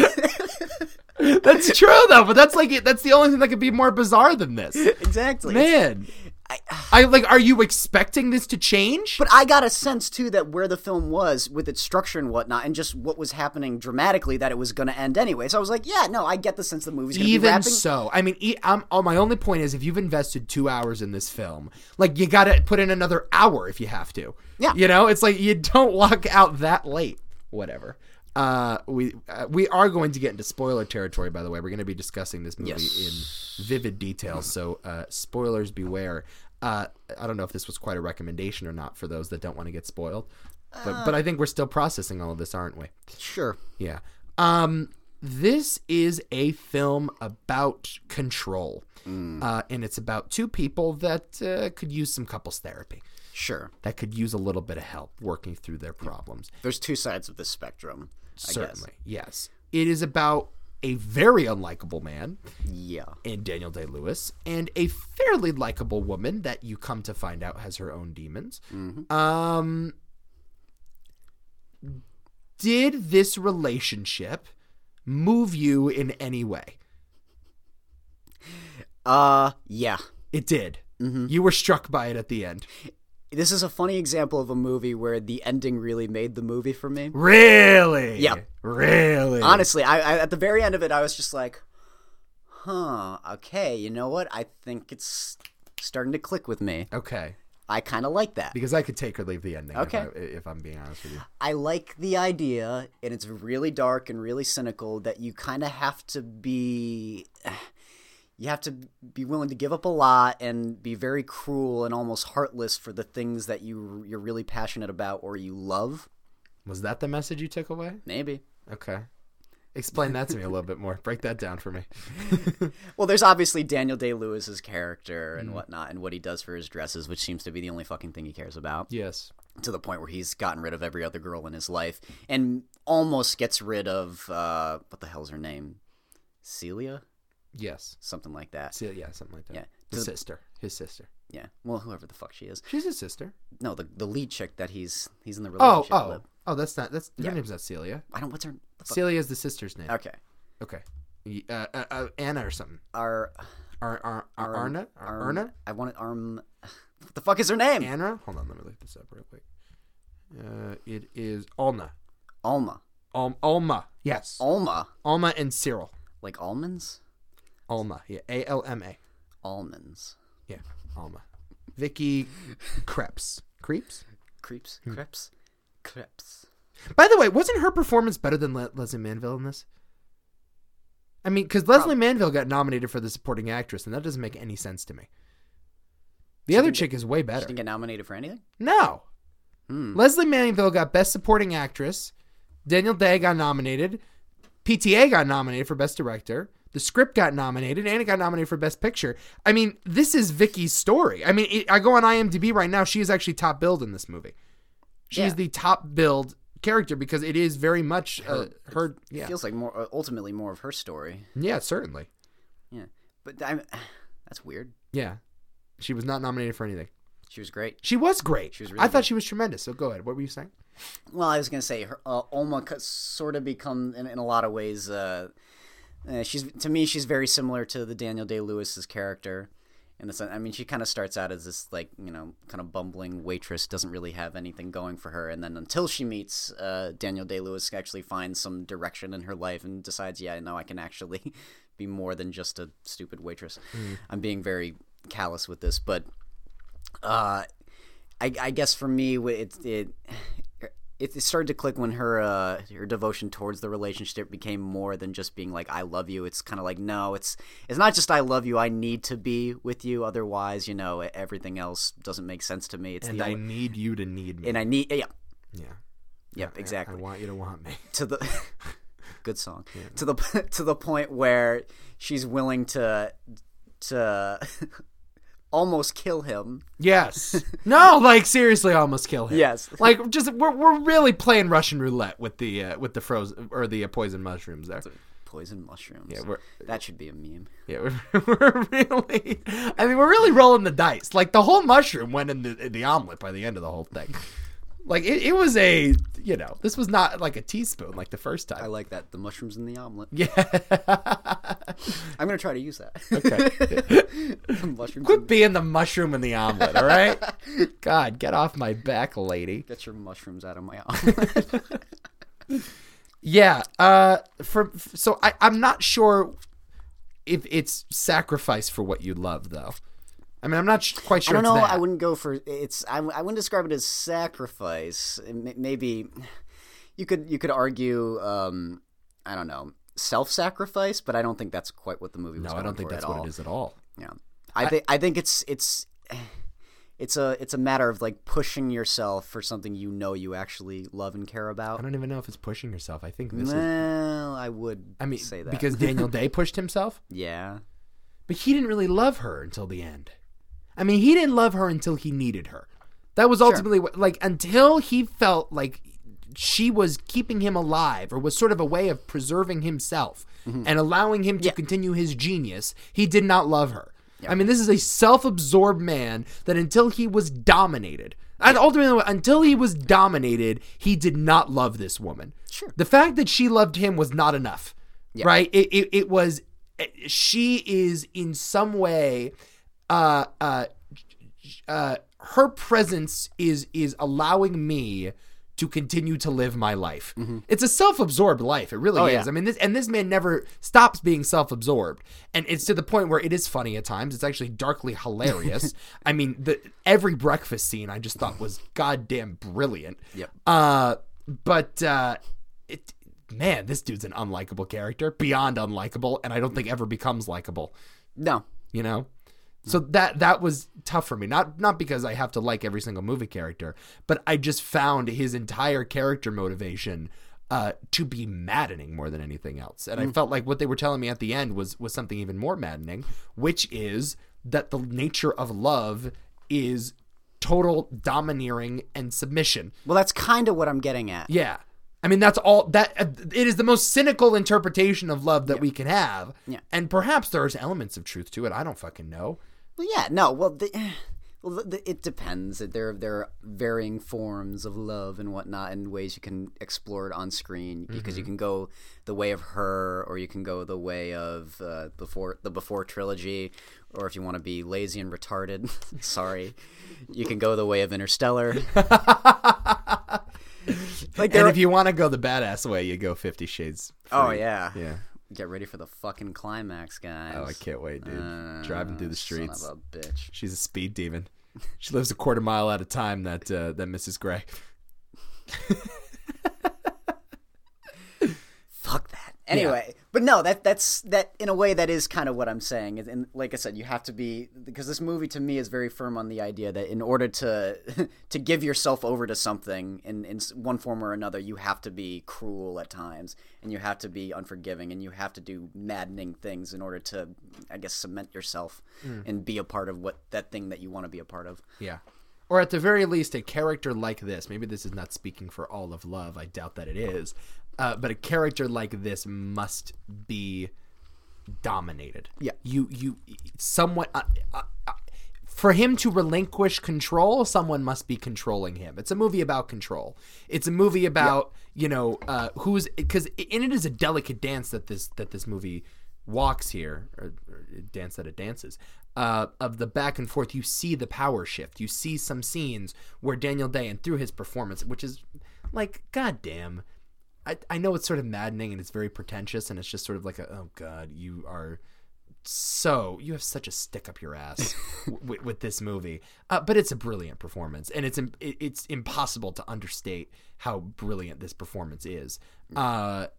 ending? That's true, though. But that's like, that's the only thing that could be more bizarre than this. Exactly. Man. I, I like, are you expecting this to change? But I got a sense, too, that where the film was with its structure and whatnot, and just what was happening dramatically, that it was going to end anyway. So I was like, yeah, no, I get the sense the movie's going to be Even wrapping. so, I mean, e- I'm, oh, my only point is, if you've invested two hours in this film, like, you got to put in another hour if you have to. Yeah. You know, it's like, you don't walk out that late. Whatever. Uh, we uh, we are going to get into spoiler territory, by the way. We're going to be discussing this movie Yes. in vivid detail, so uh, spoilers beware. Uh, I don't know if this was quite a recommendation or not for those that don't want to get spoiled, but Uh. but I think we're still processing all of this, aren't we? Sure. Yeah. Um, this is a film about control, uh, and it's about two people that uh, could use some couples therapy, Sure. that could use a little bit of help working through their problems. There's two sides of the spectrum, I Certainly, yes. It is about a very unlikable man guess. Yeah. in Daniel Day-Lewis and a fairly likable woman that you come to find out has her own demons. Mm-hmm. Um, did this relationship move you in any way? Uh, yeah. It did. Mm-hmm. You were struck by it at the end. This is a funny example of a movie where the ending really made the movie for me. Really? Yeah. Really? Honestly, I, I at the very end of it, I was just like, huh, okay, you know what? I think it's starting to click with me. Okay. I kind of like that. Because I could take or leave the ending. Okay. If, I, if I'm being honest with you. I like the idea, and it's really dark and really cynical, that you kind of have to be... You have to be willing to give up a lot and be very cruel and almost heartless for the things that you, you're really passionate about or you love. Was that the message you took away? Maybe. Okay. Explain that to me a little bit more. Break that down for me. Well, there's obviously Daniel Day-Lewis's character and mm. whatnot and what he does for his dresses, which seems to be the only fucking thing he cares about. Yes. To the point where he's gotten rid of every other girl in his life and almost gets rid of, uh, what the hell's her name? Celia? Yes. Something like that. Celia, yeah, something like that. Yeah. The sister. His sister. Yeah. Well, whoever the fuck she is. She's his sister. No, the the lead chick that he's he's in the relationship oh, oh. with. Oh, that's not, that's, her yeah. name's not Celia. I don't, what's her? Celia is the sister's name. Okay. Okay. Uh, uh, uh, Anna or something. Ar, Ar, Ar, Ar, Arna? Ar, Arna? I want it, Arm. What the fuck is her name? Anna? Hold on, let me look this up real quick. Uh, it is Alma. Alma. Um, Alma. Yes. Alma. Alma and Cyril. Like almonds? Alma. Yeah. A L M A. Almonds. Yeah. Alma. Vicky Creeps. Creeps? Creeps? Hmm. Creeps? Creeps. By the way, wasn't her performance better than Le- Leslie Manville in this? I mean, because Leslie Probably. Manville got nominated for the supporting actress, and that doesn't make any sense to me. The she other chick get, is way better. She didn't get nominated for anything? No. Hmm. Leslie Manville got Best Supporting Actress. Daniel Day got nominated. P T A got nominated for Best Director. The script got nominated, and it got nominated for Best Picture. I mean, this is Vicky's story. I mean, it, I go on IMDb right now. She is actually top billed in this movie. She yeah. is the top billed character because it is very much uh, her. her it yeah. feels like more, uh, ultimately, more of her story. Yeah, certainly. Yeah, but I'm, that's weird. Yeah, she was not nominated for anything. She was great. She was great. She was really I thought good. she was tremendous. So go ahead. What were you saying? Well, I was gonna say her uh, Alma sort of become in, in a lot of ways. Uh, uh, she's to me, she's very similar to the Daniel Day-Lewis's character. In the sense, I mean, she kind of starts out as this, like, you know, kind of bumbling waitress, doesn't really have anything going for her, and then until she meets uh, Daniel Day-Lewis, actually finds some direction in her life and decides, yeah, no, I can actually be more than just a stupid waitress. Mm. I'm being very callous with this, but uh, I, I guess for me, it it it started to click when her uh, her devotion towards the relationship became more than just being like, I love you. It's kind of like, no, it's it's not just I love you. I need to be with you. Otherwise, you know, everything else doesn't make sense to me. It's and the I only, need you to need me. And I need, yeah. Yeah. Yep, yeah, exactly. I want you to want me. To the good song. Yeah. To the to the point where she's willing to to almost kill him. Yes. No, like seriously, almost kill him. Yes. Like just we're we're really playing Russian roulette with the uh, with the frozen or the uh, poison mushrooms there. Poison mushrooms. Yeah, we're, that should be a meme. Yeah, we're, we're really. I mean, we're really rolling the dice. Like the whole mushroom went in the in the omelet by the end of the whole thing. Like it, it was a, you know, this was not like a teaspoon like the first time. I like that. The mushrooms in the omelet. Yeah. I'm going to try to use that. Okay. Mushrooms Quit in... being the mushroom in the omelet, all right? God, get off my back, lady. Get your mushrooms out of my omelet. Yeah. Uh, for, so I, I'm not sure if it's sacrifice for what you love, though. I mean, I'm not sh- quite sure. I don't it's know. that. I wouldn't go for it's. I, I wouldn't describe it as sacrifice. Maybe you could you could argue. Um, I don't know, self-sacrifice, but I don't think that's quite what the movie was. No, going I don't think for that's at what all. it is at all. Yeah, I, I think I think it's it's it's a it's a matter of like pushing yourself for something you know you actually love and care about. I don't even know if it's pushing yourself. I think this well, is. I would. I mean, say that because Daniel Day pushed himself. Yeah, but he didn't really love her until the end. I mean, he didn't love her until he needed her. That was ultimately, sure. like, until he felt like she was keeping him alive or was sort of a way of preserving himself mm-hmm. and allowing him to yeah. continue his genius, he did not love her. Yeah. I mean, this is a self-absorbed man that until he was dominated, and ultimately, until he was dominated, he did not love this woman. Sure. The fact that she loved him was not enough, yeah. right? It, it, it was, she is in some way... Uh, uh, uh, her presence is is allowing me to continue to live my life. Mm-hmm. It's a self-absorbed life. It really oh, is. Yeah. I mean, this and this man never stops being self-absorbed, and it's to the point where it is funny at times. It's actually darkly hilarious. I mean, the every breakfast scene I just thought was goddamn brilliant. Yep. Uh, but uh, it, man, this dude's an unlikable character, beyond unlikable, and I don't think ever becomes likable. No. You know. So that that was tough for me. Not not because I have to like every single movie character, but I just found his entire character motivation uh, to be maddening more than anything else. And mm. I felt like what they were telling me at the end was was something even more maddening, which is that the nature of love is total domineering and submission. Well, that's kind of what I'm getting at. Yeah. I mean, that's all that it is the most cynical interpretation of love that yeah. we can have. Yeah. And perhaps there's elements of truth to it. I don't fucking know. Well, yeah, no, well, the, well, the, it depends. There, there are varying forms of love and whatnot, and ways you can explore it on screen. Because mm-hmm. you can go the way of Her, or you can go the way of uh, before the Before trilogy, or if you want to be lazy and retarded, sorry, you can go the way of Interstellar. Like, and if you want to go the badass way, you go Fifty Shades Free. Oh yeah, yeah. Get ready for the fucking climax, guys. Oh, I can't wait, dude. Uh, Driving through the streets. Son of a bitch. She's a speed demon. She lives a quarter mile at a time, that uh, that Missus Gray. Fuck that. Anyway, yeah. But no, that that's that in a way that is kind of what I'm saying. And, and like I said, you have to be, because this movie to me is very firm on the idea that in order to to give yourself over to something in, in one form or another, you have to be cruel at times, and you have to be unforgiving, and you have to do maddening things in order to, I guess, cement yourself mm. and be a part of what that thing that you want to be a part of. Yeah. Or at the very least, a character like this, maybe this is not speaking for all of love, I doubt that it is, uh, but a character like this must be dominated. Yeah. You, you, somewhat, uh, uh, uh, for him to relinquish control, someone must be controlling him. It's a movie about control. It's a movie about, yeah. you know, uh, who's, because, and it is a delicate dance that this, that this movie walks here, or, or dance that it dances. Uh, of the back and forth, you see the power shift. You see some scenes where Daniel Day, and through his performance, which is like, goddamn, I I know it's sort of maddening and it's very pretentious, and it's just sort of like a, oh god, you are so you have such a stick up your ass w- with this movie. Uh, but it's a brilliant performance, and it's it's impossible to understate how brilliant this performance is. Uh,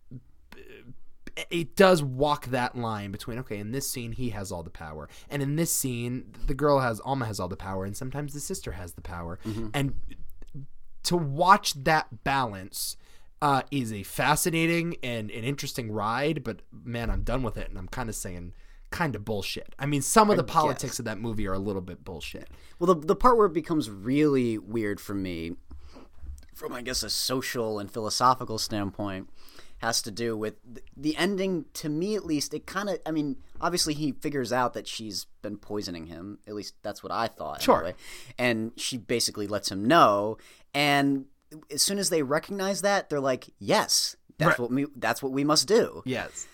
It does walk that line between, okay, in this scene he has all the power, and in this scene the girl has Alma has all the power, and sometimes the sister has the power. Mm-hmm. And to watch that balance uh, is a fascinating and an interesting ride. But man, I'm done with it, and I'm kind of saying kind of bullshit. I mean, some of the I politics guess. of that movie are a little bit bullshit. Well, the the part where it becomes really weird for me, from I guess a social and philosophical standpoint, has to do with the ending. To me, at least, it kind of, I mean, obviously he figures out that she's been poisoning him. At least that's what I thought. Sure. Anyway. And she basically lets him know. And as soon as they recognize that, they're like, yes, that's right. what we, that's what we must do. Yes.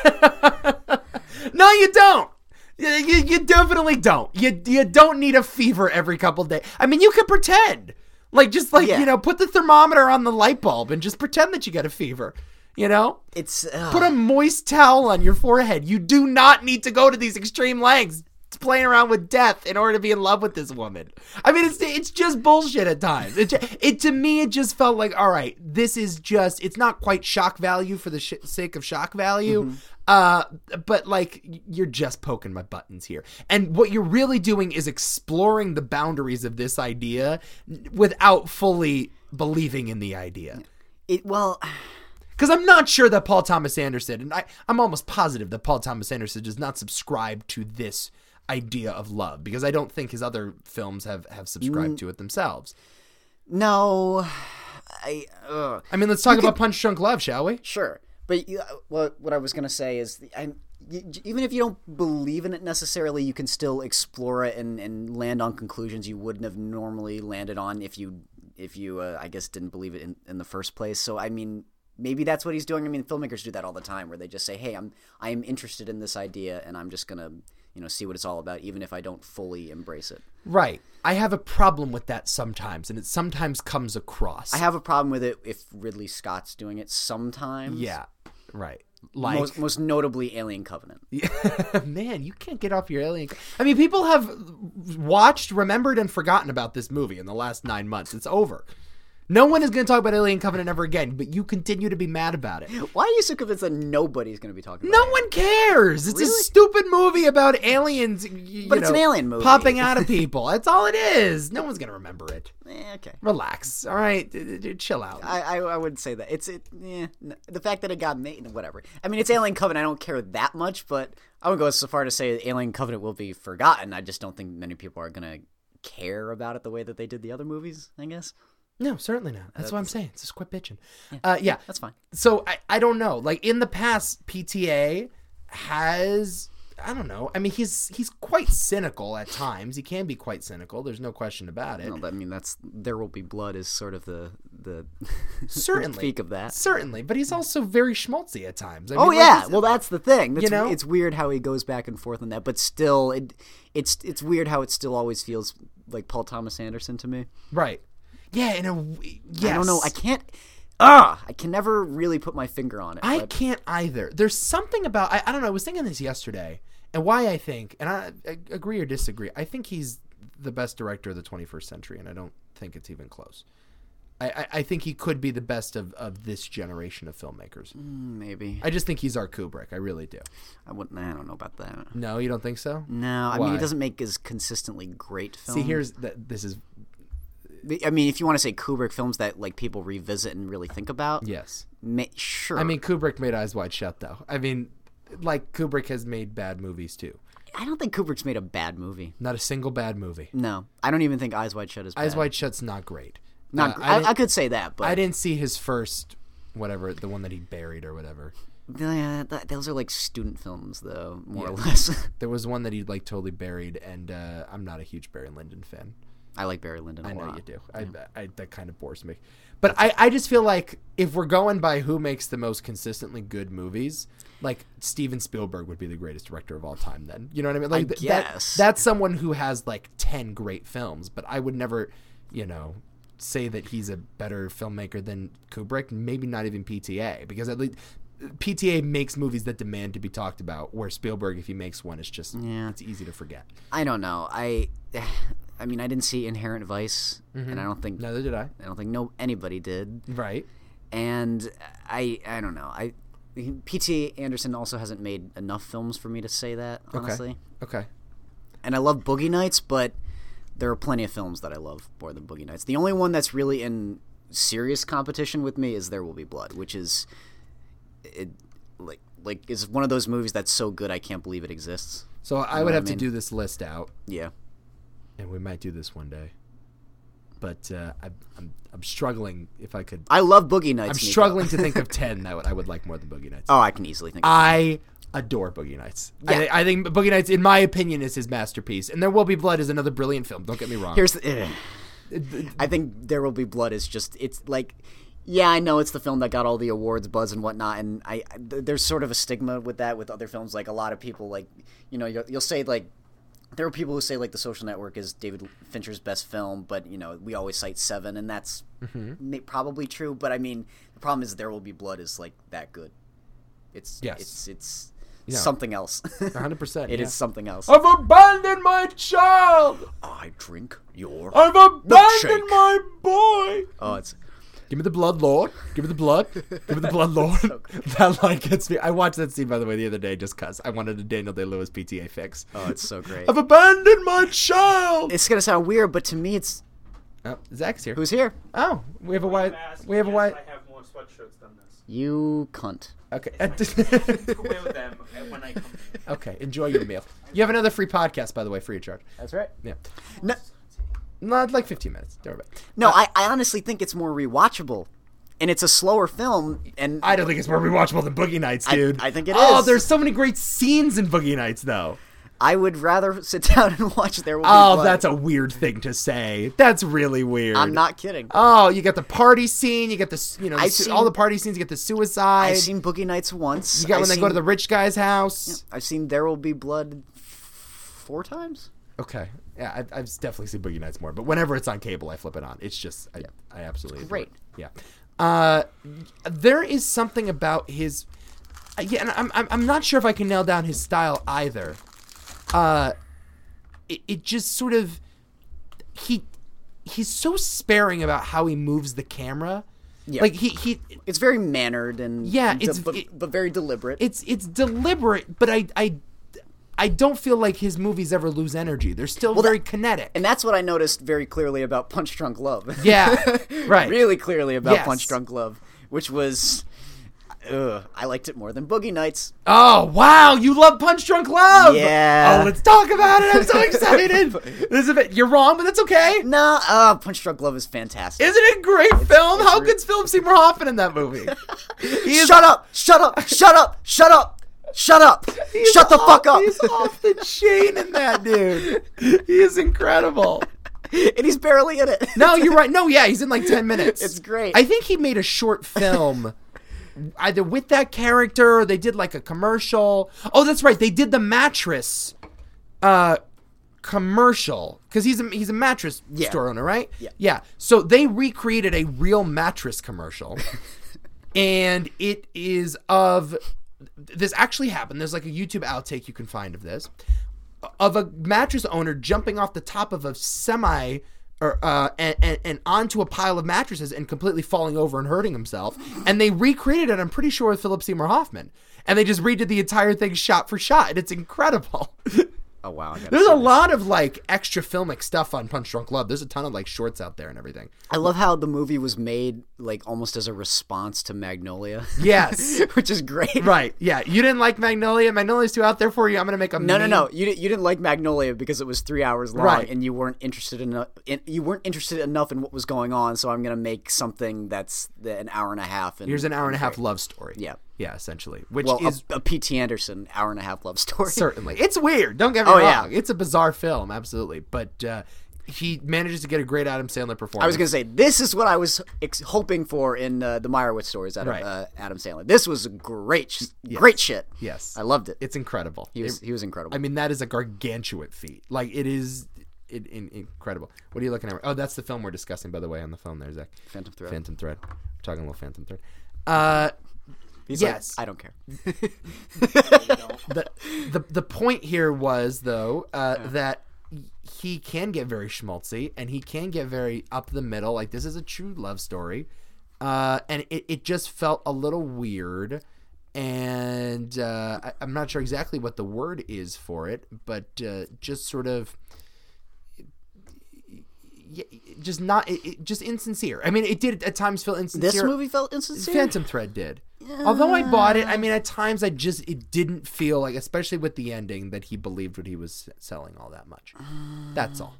No, you don't. You, you, you definitely don't. You, you don't need a fever every couple days. I mean, you can pretend. Like, just like, yeah. you know, put the thermometer on the light bulb and just pretend that you got a fever. You know, it's uh, put a moist towel on your forehead. You do not need to go to these extreme lengths, playing around with death in order to be in love with this woman. I mean, it's it's just bullshit at times. It, it to me, it just felt like, all right, this is just, it's not quite shock value for the sh- sake of shock value, mm-hmm. uh, but like you're just poking my buttons here. And what you're really doing is exploring the boundaries of this idea without fully believing in the idea. It well. Because I'm not sure that Paul Thomas Anderson, and I, I'm almost positive that Paul Thomas Anderson does not subscribe to this idea of love, because I don't think his other films have, have subscribed mm, to it themselves. No. I uh, I mean, let's talk about could, Punch Drunk Love, shall we? Sure. But you, what, what I was going to say is, I, you, even if you don't believe in it necessarily, you can still explore it and, and land on conclusions you wouldn't have normally landed on if you, if you uh, I guess, didn't believe it in, in the first place. So, I mean, maybe that's what he's doing. I mean, filmmakers do that all the time, where they just say, "Hey, I'm I am interested in this idea, and I'm just gonna you know, see what it's all about, even if I don't fully embrace it. Right. I have a problem with that sometimes, and it sometimes comes across. I have a problem with it if Ridley Scott's doing it sometimes. Yeah. Right. Like most, most notably Alien Covenant. Yeah. Man, you can't get off your Alien. I mean, people have watched, remembered, and forgotten about this movie in the last nine months. It's over. No one is going to talk about Alien Covenant ever again, but you continue to be mad about it. Why are you so convinced that nobody's going to be talking about No it? one cares. It's Really? a stupid movie about aliens, you But it's know, an alien movie. popping out of people. That's all it is. No one's going to remember it. Eh, okay. Relax. All right? D- d- Chill out. I, I I wouldn't say that. It's it. Yeah, the fact that it got made, whatever. I mean, it's Alien Covenant. I don't care that much, but I would go so far to say that Alien Covenant will be forgotten. I just don't think many people are gonna care about it the way that they did the other movies. I guess. No, certainly not. That's, what I'm saying. Just quit bitching. Yeah. Uh, yeah. That's fine. So I, I don't know. Like in the past, P T A has, I don't know. I mean, he's he's quite cynical at times. He can be quite cynical. There's no question about it. No, I mean that's There Will Be Blood is sort of the the Certainly. peak of that. Certainly, but he's also very schmaltzy at times. I Oh mean, like, yeah, he's- well that's the thing. That's, You know? it's weird how he goes back and forth on that, but still, it it's it's weird how it still always feels like Paul Thomas Anderson to me. right. Yeah, in a w- yes. I don't know. I can't. Ah, I can never really put my finger on it. I but- can't either. There's something about I, I don't know. I was thinking this yesterday, and why I think, and I, I agree or disagree. I think he's the best director of the twenty-first century, and I don't think it's even close. I, I, I think he could be the best of, of this generation of filmmakers. Mm, maybe. I just think he's our Kubrick. I really do. I wouldn't. I don't know about that. No, you don't think so? No, I Why? mean he doesn't make as consistently great films. See, here's that. This is I mean, if you want to say Kubrick films that like people revisit and really think about, yes. ma- sure. I mean, Kubrick made Eyes Wide Shut, though. I mean, like Kubrick has made bad movies too. I don't think Kubrick's made a bad movie. Not a single bad movie. No, I don't even think Eyes Wide Shut is bad. Eyes Wide Shut's not great. Not. Uh, I, didn't- I could say that, but I didn't see his first, whatever, the one that he buried or whatever. Yeah, that, those are like student films, though, more or Yeah. less. There was one that he like totally buried, and uh, I'm not a huge Barry Lyndon fan. I like Barry Lyndon a I know lot. you do. I, I that kind of bores me. But I, I just feel like if we're going by who makes the most consistently good movies, like Steven Spielberg would be the greatest director of all time. Then you know what I mean? Like I th- guess. that, that's someone who has like ten great films. But I would never, you know, say that he's a better filmmaker than Kubrick. Maybe not even P T A, because at least P T A makes movies that demand to be talked about. Where Spielberg, if he makes one, it's just Yeah. it's easy to forget. I don't know. I, I mean, I didn't see Inherent Vice, Mm-hmm. and I don't think Neither did I. I don't think no anybody did. Right. And I, I don't know. I, P T A Anderson also hasn't made enough films for me to say that honestly. Okay. And I love Boogie Nights, but there are plenty of films that I love more than Boogie Nights. The only one that's really in serious competition with me is There Will Be Blood, which is it like like is one of those movies that's so good I can't believe it exists. So I know would what have I to mean? do this list out. Yeah. And we might do this one day, but uh, I, I'm I'm struggling. If I could, I love Boogie Nights. I'm Nico. struggling to think of ten that would, I would like more than Boogie Nights. Oh, I can easily think. Of I adore Boogie Nights. I, Yeah. thi- I think Boogie Nights, in my opinion, is his masterpiece. And There Will Be Blood is another brilliant film. Don't get me wrong. Here's the, I think There Will Be Blood is just it's like yeah, I know it's the film that got all the awards buzz and whatnot, and I, I there's sort of a stigma with that with other films. Like a lot of people, like you know, you'll, you'll say like there are people who say like The Social Network is David Fincher's best film, but you know we always cite Seven, and that's may, probably true. But I mean, the problem is There Will Be Blood is like that good. It's Yes. it's it's Yeah. something else. one hundred percent. It yeah. is something else. I've abandoned my child. I drink your. I've abandoned Milkshake. my boy. Oh, it's Give me the blood, Lord. Give me the blood. Give me the blood, Lord. That line gets me. I watched that scene, by the way, the other day just because I wanted a Daniel Day-Lewis P T A fix. oh, it's so great. I've abandoned my child. It's gonna sound weird, but to me, it's Oh, Zach's here. who's here? Oh, we have a white. Ask, We have a yes, white. I have more sweatshirts than this. You cunt. Okay. Wear them when I come. Okay. Enjoy your meal. You have another free podcast, by the way, free of charge. That's right. Yeah. No, Not like fifteen minutes. Don't worry about it. no, I, I honestly think it's more rewatchable, and it's a slower film. And I don't think it's more rewatchable than Boogie Nights, I- dude. I think it Oh, is. there's so many great scenes in Boogie Nights, though. I would rather sit down and watch There Will Be Oh, Blood. that's a weird thing to say. That's really weird. I'm not kidding. Oh, you got the party scene. You got the s- you know the I've su- seen- all the party scenes. You get the suicide. I've seen Boogie Nights once. you got I've when they seen, go to the rich guy's house. I've seen There Will Be Blood four times. Okay. Yeah, I, I've definitely seen Boogie Nights more, but whenever it's on cable, I flip it on. It's just, I, I absolutely great. adore it. Yeah. Uh, there is something about his, uh, yeah, and I'm, I'm, I'm not sure if I can nail down his style either. Uh, it, it just sort of, he, he's so sparing about how he moves the camera. Yeah. Like he, he, It's very mannered and Yeah, and it's- but, it- but very deliberate. it's, it's deliberate, but I, I, I don't feel like his movies ever lose energy. They're still very that- kinetic. And that's what I noticed very clearly about Punch Drunk Love. Yeah, right. Really clearly about Yes. Punch Drunk Love, which was, ugh, I liked it more than Boogie Nights. Oh, wow. You love Punch Drunk Love. Yeah. Oh, let's talk about it. I'm so excited. This is a bit, you're wrong, but that's okay. Nah, uh, Punch Drunk Love is fantastic. Isn't it a great film? How good's Philip Seymour Hoffman in that movie? He is- Shut up! Shut up! Shut up! Shut up! Shut up! he's Shut the off- fuck up! He's off the chain in that, dude. He is incredible. And he's barely in it. No, you're right. No, yeah, he's in like ten minutes. It's great. I think he made a short film either with that character or they did like a commercial. Oh, that's right. They did the mattress uh, commercial because he's a, he's a mattress Yeah. store owner, right? Yeah. Yeah. So they recreated a real mattress commercial. And it is of... This actually happened. There's like a YouTube outtake you can find of this. Of a mattress owner jumping off the top of a semi or uh, and, and, and onto a pile of mattresses and completely falling over and hurting himself. And they recreated it, I'm pretty sure, with Philip Seymour Hoffman. And they just redid the entire thing shot for shot. And it's incredible. Oh, wow. I gotta There's see a this. lot of like extra filmic stuff on Punch Drunk Love. There's a ton of like shorts out there and everything. I love how the movie was made like almost as a response to Magnolia. Yes. Which is great. Right. Yeah. You didn't like Magnolia. Magnolia's too out there for you. I'm going to make a No, no, meme. no. You, di- you didn't like Magnolia because it was three hours long, Right. and you weren't interested enough. In, you weren't interested enough in what was going on. So I'm gonna make something that's the, an hour and a half. And Here's an hour and a half love story. Yeah. Yeah, essentially. Which Well, is a, a P T Anderson hour and a half love story. certainly. It's weird. Don't get me Oh, wrong. yeah. It's a bizarre film, absolutely. But uh, he manages to get a great Adam Sandler performance. I was gonna say this is what I was ex- hoping for in uh, the Meyerowitz stories out Right. of uh, Adam Sandler. This was great, sh- great shit. Yes. I loved it. It's incredible. He was It- he was incredible. I mean, that is a gargantuan feat. Like, it is it, in incredible. What are you looking at? Oh, that's the film we're discussing, by the way, on the phone there, Zach. Phantom Thread. Phantom Thread. We're talking a little Phantom Thread. Uh, He's yes. like, I don't care. the, the the point here was though uh, that he can get very schmaltzy and he can get very up the middle. Like, this is a true love story, uh, and it, it just felt a little weird. And uh, I, I'm not sure exactly what the word is for it, but uh, just sort of. Yeah, just not it, it, just insincere. I mean, it did at times feel insincere. This movie felt insincere. Phantom Thread did. Although I bought it, I mean, at times I just it didn't feel like, especially with the ending, that he believed what he was selling all that much. That's all.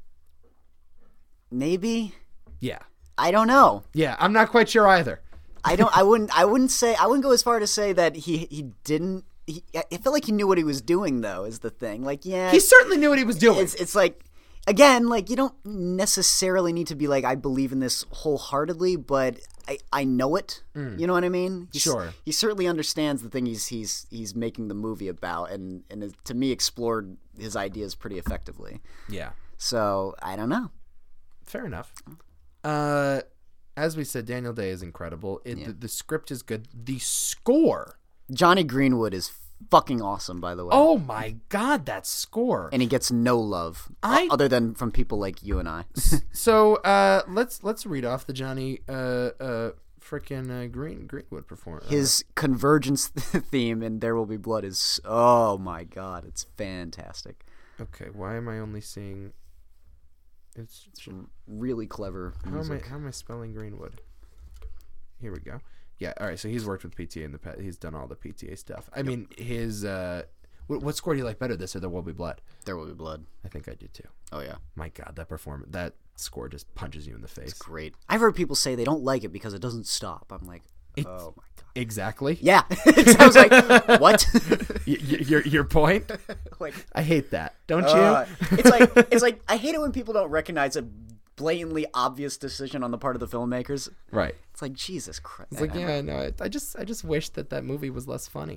Maybe. Yeah, I don't know. yeah. I'm not quite sure either. I don't. I wouldn't. I wouldn't say. I wouldn't go as far to say that he he didn't. He, I felt like he knew what he was doing, though. Is the thing. Like, yeah, He certainly knew what he was doing. it's it's like. Again, like, you don't necessarily need to be like, I believe in this wholeheartedly, but I, I know it. You know what I mean? He's, Sure. He certainly understands the thing he's he's he's making the movie about, and and is, to me, explored his ideas pretty effectively. Yeah, So I don't know. fair enough. Uh, as we said, Daniel Day is incredible. It, Yeah. the, the script is good. The score. Johnny Greenwood is fucking awesome, by the way. Oh my God, that score. And he gets no love, I- o- other than from people like you and I. So uh, let's let's read off the Johnny uh, uh, frickin' uh, Green Greenwood performance. His convergence theme in There Will Be Blood is, oh my god, it's fantastic. Okay, why am I only seeing? It's Really clever how am I music. how am I spelling Greenwood? Here we go. Yeah, all right. So he's worked with P T A in the past. He's done all the P T A stuff. I mean, his uh, what, what score do you like better, this or There Will Be Blood? There Will Be Blood. I think I do too. Oh yeah, My God, that performance, that score just punches you in the face. great. I've heard people say they don't like it because it doesn't stop. I'm like, oh my god. Exactly. Yeah, I was like, what? Y- y- your your point. like, I hate that. Don't uh, you? it's like it's like I hate it when people don't recognize a blatantly obvious decision on the part of the filmmakers. Right. It's like, Jesus Christ. It's like, yeah, no, I, I just, I just wish that that movie was less funny.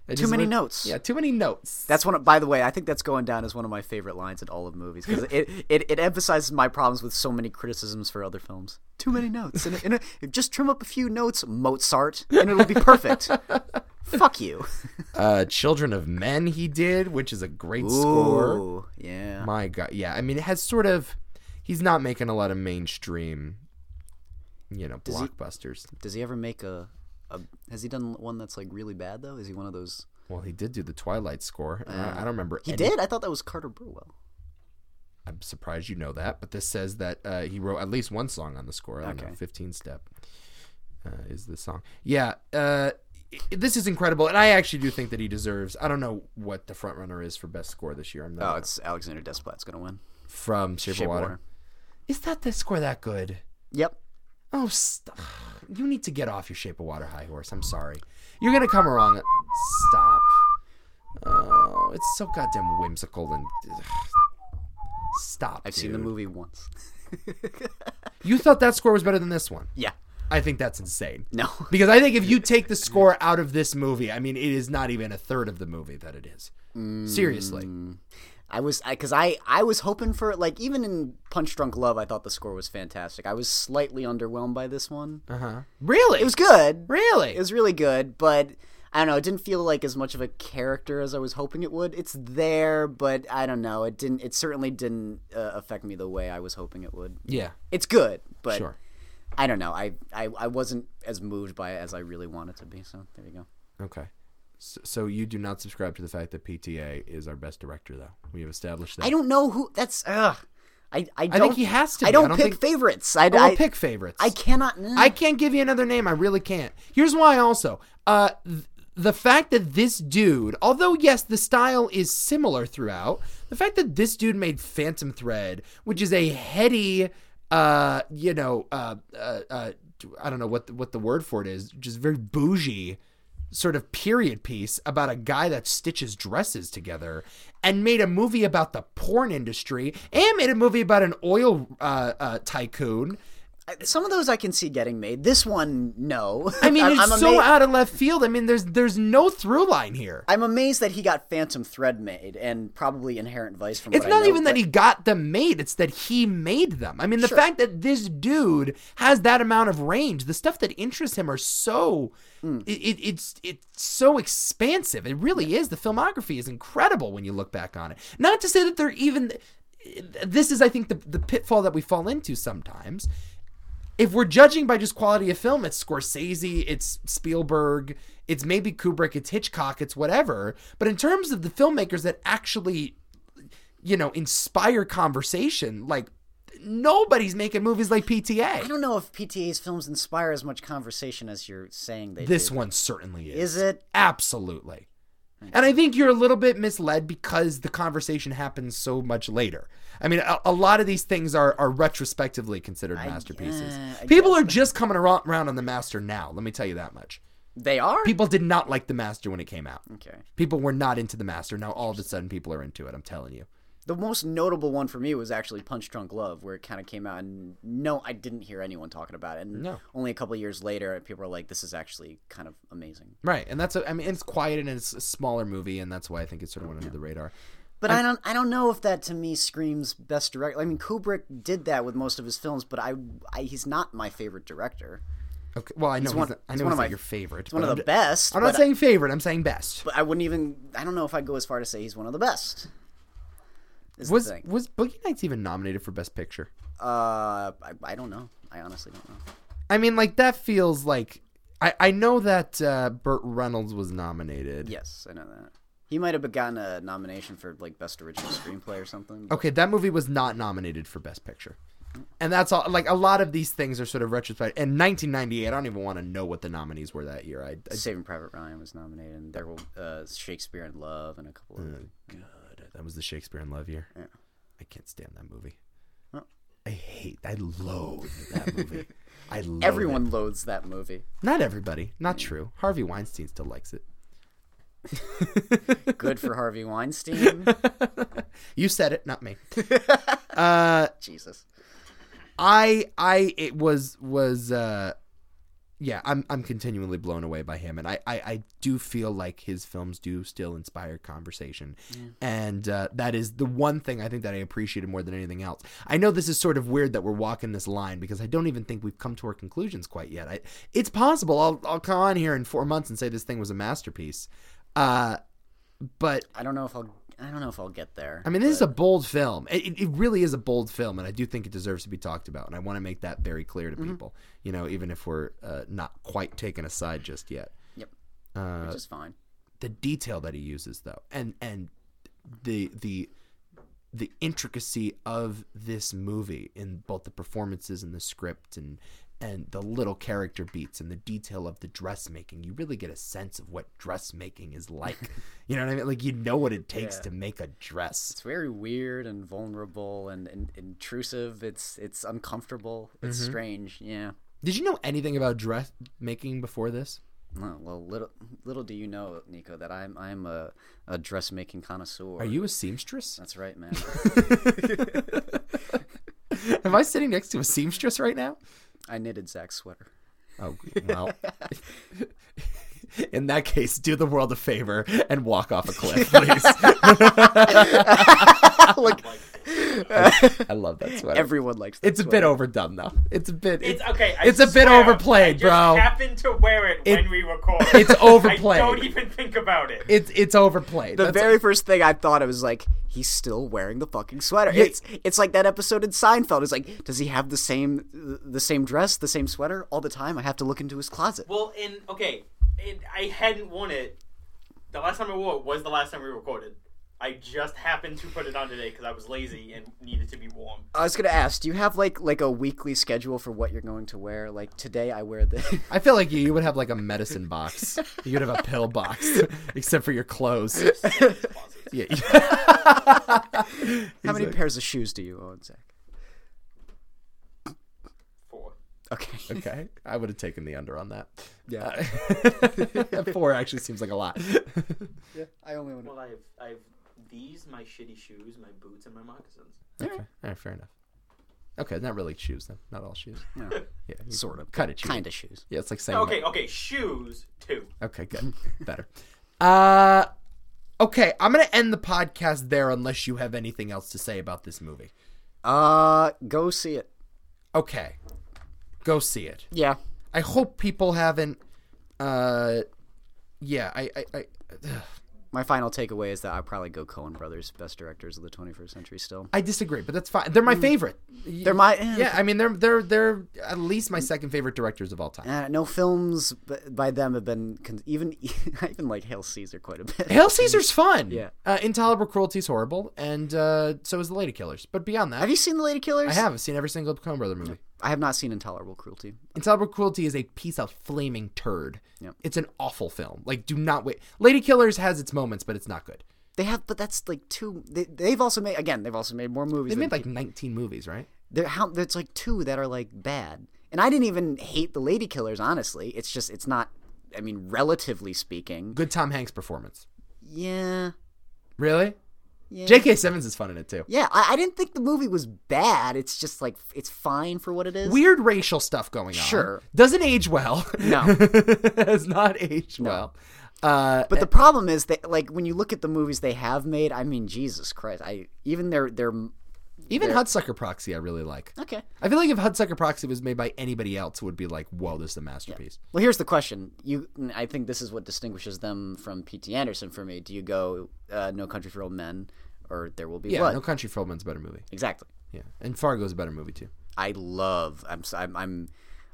It Too just many was- notes. Yeah, too many notes. That's one. Of, by the way, I think that's going down as one of my favorite lines in all of movies because it, it it emphasizes my problems with so many criticisms for other films. Too many notes, and, and just trim up a few notes, Mozart, and it'll be perfect. Fuck you. uh, Children of Men he did, which is a great score. Ooh, yeah. My God, yeah. I mean, it has sort of. He's not making a lot of mainstream, you know, Does he- blockbusters. Does he ever make a, a? Has he done one that's like really bad though? Is he one of those? Well, he did do the Twilight score. and I, I don't remember. He any- did. I thought that was Carter Burwell. I'm surprised you know that, but this says that uh, he wrote at least one song on the score. I don't Okay. know, fifteen Step uh, is the song. Yeah, uh, i- this is incredible, and I actually do think that he deserves. I don't know what the front runner is for best score this year. I'm not Oh, it's Alexander Desplat's gonna win. from Shape, Shape of of Water. Water. Is that the score that good? Yep. Oh, st- you need to get off your Shape of Water high horse. I'm sorry. You're gonna come along. Stop. Oh, it's so goddamn whimsical and. Stop. I've seen the dude. movie once. You thought that score was better than this one? Yeah. I think that's insane. No. Because I think if you take the score out of this movie, I mean, it is not even a third of the movie that it is. Seriously. I was because I, I was hoping for like even in Punch Drunk Love I thought the score was fantastic. I was slightly underwhelmed by this one. Uh huh. Really? It was good. Really? It was really good, but I don't know. It didn't feel like as much of a character as I was hoping it would. It's there, but I don't know. It didn't. It certainly didn't uh, affect me the way I was hoping it would. Yeah. It's good, but Sure. I don't know. I, I I wasn't as moved by it as I really wanted to be. So there you go. Okay. So, so you do not subscribe to the fact that P T A is our best director, though. We have established that. I don't know who. That's ugh. I I, don't, I think he has to. I be. don't, I don't pick think, favorites. I, I don't I pick favorites. I cannot. nah. I can't give you another name. I really can't. Here's why also. Uh, th- the fact that this dude, although yes, the style is similar throughout, the fact that this dude made Phantom Thread, which is a heady, uh, you know, uh, uh, uh I don't know what the, what the word for it is, just very bougie sort of period piece about a guy that stitches dresses together, and made a movie about the porn industry, and made a movie about an oil uh, uh, tycoon. Some of those I can see getting made. This one, no. I mean, I'm, it's I'm so ama- out of left field. I mean, there's there's no through line here. I'm amazed that he got Phantom Thread made, and probably Inherent Vice from It's what I not know, even that but- he got them made. It's that he made them. I mean, the Sure. fact that this dude has that amount of range, the stuff that interests him are so, Hmm. it, it, it's it's so expansive. It really is. The filmography is incredible when you look back on it. Not to say that they're even. This is, I think, the the pitfall that we fall into sometimes. If we're judging by just quality of film, it's Scorsese, it's Spielberg, it's maybe Kubrick, it's Hitchcock, it's whatever. But in terms of the filmmakers that actually, you know, inspire conversation, like nobody's making movies like P T A. I don't know if P T A's films inspire as much conversation as you're saying they This do. one certainly is. Is it? Absolutely. And I think you're a little bit misled because the conversation happens so much later. I mean, a, a lot of these things are, are retrospectively considered masterpieces. uh, I People guess, are but- just coming around, around on The Master now. Let me tell you that much. They are? People did not like The Master when it came out. Okay. People were not into The Master. Now all of a sudden people are into it. I'm telling you. The most notable one for me was actually Punch Drunk Love, where it kind of came out, and no, I didn't hear anyone talking about it. And No. only a couple of years later, people were like, "This is actually kind of amazing." Right. And that's, a, I mean, it's quiet and it's a smaller movie, and that's why I think it sort of went under the radar. But I don't, I don't know if that to me screams best director. I mean, Kubrick did that with most of his films, but I, I he's not my favorite director. Okay. Well, I know he's, one- not, I he's know one he's of not my- your favorite. He's one but of the I'm, best. I'm not but saying favorite. I'm saying best. But I wouldn't even. I don't know if I'd go as far to say he's one of the best. Is Was the thing. was Boogie Nights even nominated for Best Picture? Uh, I, I don't know. I honestly don't know. I mean, like that feels like I I know that uh, Burt Reynolds was nominated. Yes, I know that. He might have gotten a nomination for like best original screenplay or something. but- Okay, that movie was not nominated for Best Picture. And that's all. Like a lot of these things are sort of retrospective. In nineteen ninety-eight, I don't even want to know what the nominees were that year. I, I Saving Private Ryan was nominated, and there were uh, Shakespeare in Love and a couple of. God, that was the Shakespeare in Love year. Yeah. I can't stand that movie. Well. I hate. I loathe that movie. I loathe Everyone it. loathes that movie. Not everybody. Not true. Harvey Weinstein still likes it. Good for Harvey Weinstein. You said it, not me. uh, Jesus. I I it was was uh yeah, I'm I'm continually blown away by him, and I, I, I do feel like his films do still inspire conversation, Yeah. and uh, that is the one thing I think that I appreciated more than anything else. I know this is sort of weird that we're walking this line because I don't even think we've come to our conclusions quite yet. I, it's possible I'll I'll come on here in four months and say this thing was a masterpiece, uh, but I don't know if I'll. I don't know if I'll get there. I mean, this is but- a bold film. It, it really is a bold film, and I do think it deserves to be talked about. And I want to make that very clear to people. You know, even if we're uh, not quite taken aside just yet. Yep. Uh, Which is fine. the detail that he uses, though, and and the the the intricacy of this movie in both the performances and the script and and the little character beats and the detail of the dressmaking, you really get a sense of what dressmaking is like. You know what I mean? Like, you know what it takes Yeah. to make a dress. It's very weird and vulnerable and, and intrusive. It's it's uncomfortable. It's Mm-hmm. strange. Yeah. Did you know anything about dressmaking before this? Well, well, little little do you know, Nico, that I'm I'm a, a dressmaking connoisseur. Are you a seamstress? That's right, man. Am I sitting next to a seamstress right now? I knitted Zach's sweater. Oh, well. In that case, do the world a favor and walk off a cliff, please. Look, I love that sweater. everyone likes that It's a sweater. bit overdone, though. It's a bit. It's It's, okay. I it's a bit swear, overplayed, I just bro. happened to wear it, It- when we recorded. it's overplayed. I don't even think about it. it's it's overplayed. The That's- very first thing I thought, it was like, he's still wearing the fucking sweater. Yeah. It's it's like that episode in Seinfeld. It's like, does he have the same the same dress, the same sweater all the time? I have to look into his closet. Well, in okay, it, I hadn't worn it. The last time I wore it was the last time we recorded. I just happened to put it on today because I was lazy and needed to be warm. I was gonna ask, do you have like like a weekly schedule for what you're going to wear? Like today, I wear the. I feel like you, you would have like a medicine box. You'd have a pill box, except for your clothes. Yeah. How many pairs of shoes do you own, Zach? Four. Okay. Okay, I would have taken the under on that. Yeah. Uh, four actually seems like a lot. Yeah. I only own. Well, I have I have these, my shitty shoes, my boots, and my moccasins. Okay, all right, fair enough. Okay, not really shoes then. Not all shoes. No, Yeah, you sort of. Kind of shoes. Kind of shoes. Yeah, it's like saying. Okay, okay, shoes two. Okay, good. Better. Uh, okay, I'm gonna end the podcast there unless you have anything else to say about this movie. Uh, go see it. Okay, go see it. Yeah. I hope people haven't. Uh, yeah, I, I, I ugh. My final takeaway is that I'd probably go Coen Brothers, best directors of the twenty-first century. Still, I disagree, but that's fine. They're my favorite. they're my eh, Yeah, I mean they're they're they're at least my second favorite directors of all time. Uh, no films b- by them have been con- even. I even like Hail Caesar quite a bit. Hail Caesar's fun. Yeah. Uh, Intolerable Cruelty is horrible, and uh, so is The Lady Killers. But beyond that, Have you seen The Lady Killers? I have. I've seen every single Coen Brother movie. I have not seen Intolerable Cruelty. Intolerable Cruelty is a piece of flaming turd. Yep. It's an awful film. Like, do not wait. Lady Killers has its moments, but it's not good. They have, but that's like two. They, they've also made again. They've also made more movies. They than made like pe- nineteen movies, right? there. How there's like two that are like bad. And I didn't even hate The Lady Killers. Honestly, it's just it's not. I mean, relatively speaking, Good Tom Hanks performance. yeah. Really? Yeah. J K. Simmons is fun in it too. Yeah, I, I didn't think the movie was bad. It's just like it's fine for what it is. Weird racial stuff going on. Sure. Doesn't age well. No. Has not aged well. Uh, But the problem is that, like, when you look at the movies they have made, I mean, Jesus Christ, I even their their even they're- Hudsucker Proxy I really like. okay. I feel like if Hudsucker Proxy was made by anybody else, it would be like, whoa, this is a masterpiece. Well, here's the question. You, I think this is what distinguishes them from P T. Anderson for me. Do you go uh, No Country for Old Men or There Will Be Yeah, Blood? No Country for Old Men's a better movie. Exactly. Yeah, and Fargo's a better movie too. I love. I'm. s- I'm. I'm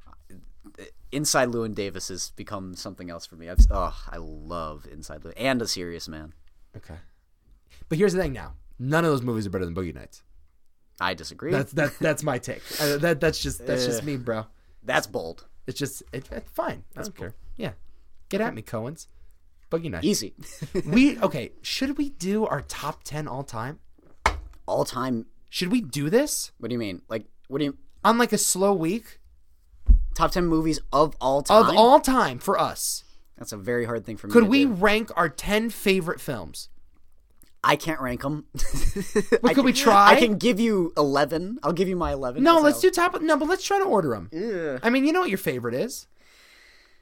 Inside Llewyn Davis has become something else for me. I've, oh, I love Inside Llewyn and A Serious Man. Okay, but here's the thing. Now, none of those movies are better than Boogie Nights. I disagree. That's that. That's my take. Uh, that that's just that's just Eh. me, bro. That's bold. It's just it, it's fine. I don't care. Yeah, get at me, Coens. Boogie Nights. Easy. We okay. Should we do our top ten all time? All time. Should we do this What do you mean? Like, what do you? on like a slow week Top ten movies of all time. of all time for us? That's a very hard thing for me. Could to we do. rank our ten favorite films? I can't rank them. But could we try? I can give you eleven. I'll give you my eleven. No, That's let's how- do top. No, but let's try to order them. Ugh. I mean, you know what your favorite is.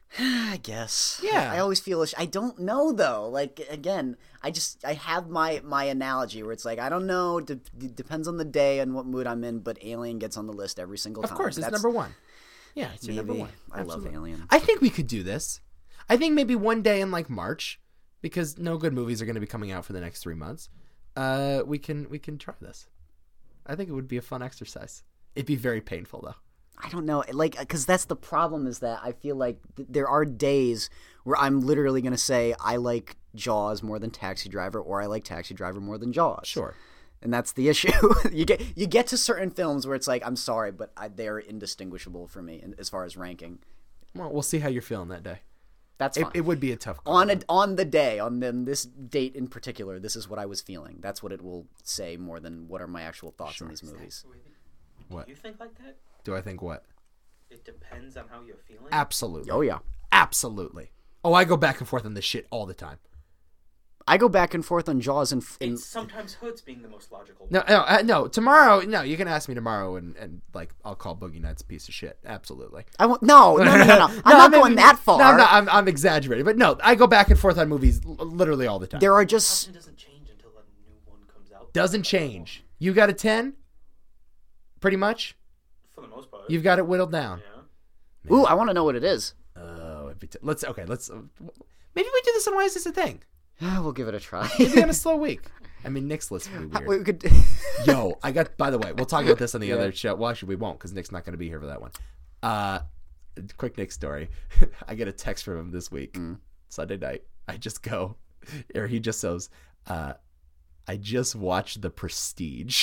I guess. Yeah. I always feel. I don't know though. Like again, I just I have my my analogy where it's like I don't know. De- d- depends on the day and what mood I'm in. But Alien gets on the list every single Of time. course, it's That's- number one. Yeah, it's your number Maybe. one. I love Absolutely. Alien. I think we could do this. I think maybe one day in like March, because no good movies are going to be coming out for the next three months. Uh, we can we can try this. I think it would be a fun exercise. It'd be very painful though. I don't know, like, because that's the problem is that I feel like th- there are days where I'm literally going to say I like Jaws more than Taxi Driver, or I like Taxi Driver more than Jaws. Sure. And that's the issue. you get you get to certain films where it's like, I'm sorry, but I, they're indistinguishable for me in, as far as ranking. Well, we'll see how you're feeling that day. That's It, fine. it would be a tough call. on a, on the day, on the, this date in particular, this is what I was feeling. That's what it will say more than what are my actual thoughts on these movies. What? You think like that? Do I think what? It depends on how you're feeling. Absolutely. Oh, yeah. Absolutely. Oh, I go back and forth on this shit all the time. I go back and forth on Jaws and... and It's sometimes Hood's being the most logical. No, no, uh, no. Tomorrow, no. You can ask me tomorrow, and, and like I'll call Boogie Nights a piece of shit. Absolutely. I won't, no, no, no, no, no. I'm No, not maybe- going that far. No, no. I'm I'm exaggerating, but no. I go back and forth on movies l- literally all the time. There are just... It doesn't change until a new one comes out. Doesn't change. You got a ten. Pretty much. For the most part. You've got it whittled down. Yeah. Ooh, I want to know what it is. Oh, it'd be t- let's okay. Let's uh, maybe we do this on Why Is This a Thing? We'll give it a try. Maybe on a slow week. I mean, Nick's list would be weird. we could... Yo, I got. By the way, we'll talk about this on the Yeah. other show. Well, actually, we won't because Nick's not going to be here for that one. Uh, quick Nick story. I get a text from him this week, Mm. Sunday night. I just go, or he just says, uh, "I just watched The Prestige,"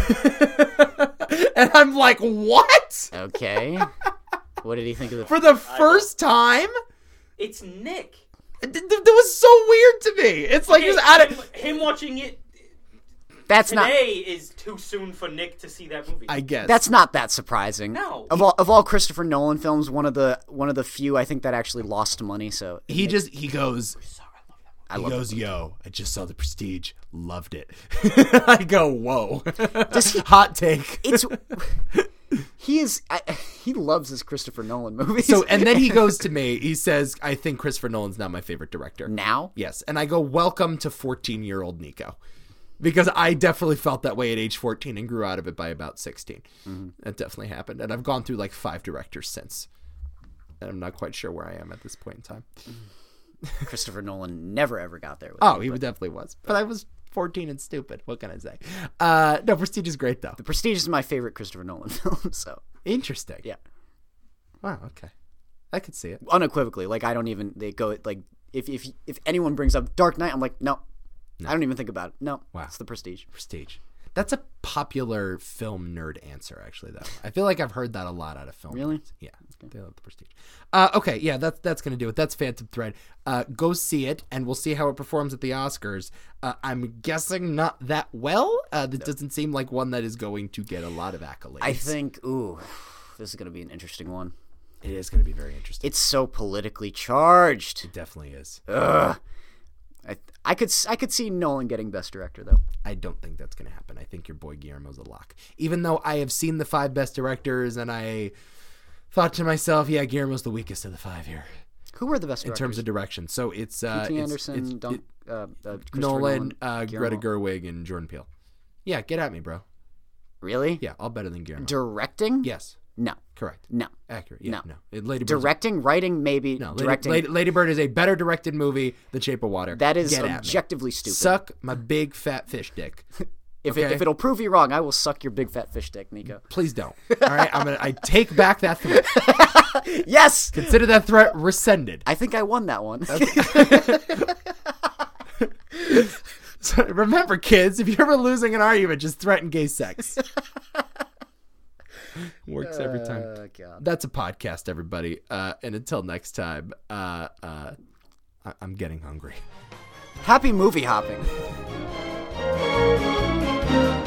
and I'm like, "What?" Okay. What did he think of the... For the first time? It's Nick. Th- th- That was so weird to me. It's like Okay, just out of. him, him watching it That's not... today is too soon for Nick to see that movie. I guess That's not that surprising. No. Of all of all Christopher Nolan films, one of the one of the few I think that actually lost money. So it he makes- just he goes. I He love goes, yo, I just saw The Prestige, loved it. I go, whoa. Hot take. it's he is I, he loves his Christopher Nolan movies. So, and then he goes to me, he says, I think Christopher Nolan's not my favorite director. now Yes. And I go, welcome to fourteen-year-old Nico. Because I definitely felt that way at age fourteen and grew out of it by about sixteen. Mm-hmm. That definitely happened. And I've gone through like five directors since. And I'm not quite sure where I am at this point in time. Christopher Nolan never ever got there. With Oh, me, he but definitely was. But I was fourteen and stupid. What can I say? Uh, no, Prestige is great, though. The Prestige is my favorite Christopher Nolan film. So Interesting. yeah, Wow, okay. I could see it. unequivocally, like I don't even they go like if if if anyone brings up Dark Knight, I'm like no, I don't even think about it. No, Wow. it's The Prestige. Prestige. That's a popular film nerd answer, actually, though. I feel like I've heard that a lot out of film. Really? nerds. Yeah. They love The Prestige. Uh, okay, yeah, that's that's going to do it. That's Phantom Thread. Uh, go see it, and we'll see how it performs at the Oscars. Uh, I'm guessing not that well. Uh, that doesn't seem like one that is going to get a lot of accolades. I think ooh, this is gonna be an interesting one. it is going to be very interesting. It's so politically charged. It definitely is. Ugh. I I could I could see Nolan getting Best Director though. I don't think that's going to happen. I think your boy Guillermo's a lock. Even though I have seen the five best directors, and I thought to myself, yeah, Guillermo's the weakest of the five here Who were the best in directors? terms of direction. So it's uh, P T it's, Anderson, it's, Dunk, it- uh, uh, Christopher Nolan, uh, Guillermo. Greta Gerwig, and Jordan Peele. Yeah, get at me, bro. Really? Yeah, all better than Guillermo. Directing? yes, No. correct, No. accurate. Yeah, No. no. It- Lady Bird's- Directing, writing, maybe. No, Lady, directing. Lady, Lady Bird is a better directed movie than Shape of Water. that is Get at me. objectively stupid. Suck my big fat fish dick. if, it, okay. if it'll prove you wrong, I will suck your big fat fish dick, Nico. Please don't. All right, I'm gonna. I take back that threat. Yes! Consider that threat rescinded. I think I won that one. So remember, kids, if you're ever losing an argument, just threaten gay sex. Works every time. Oh, God. That's a podcast, everybody. Uh, and until next time, uh, uh, I- I'm getting hungry. Happy movie hopping.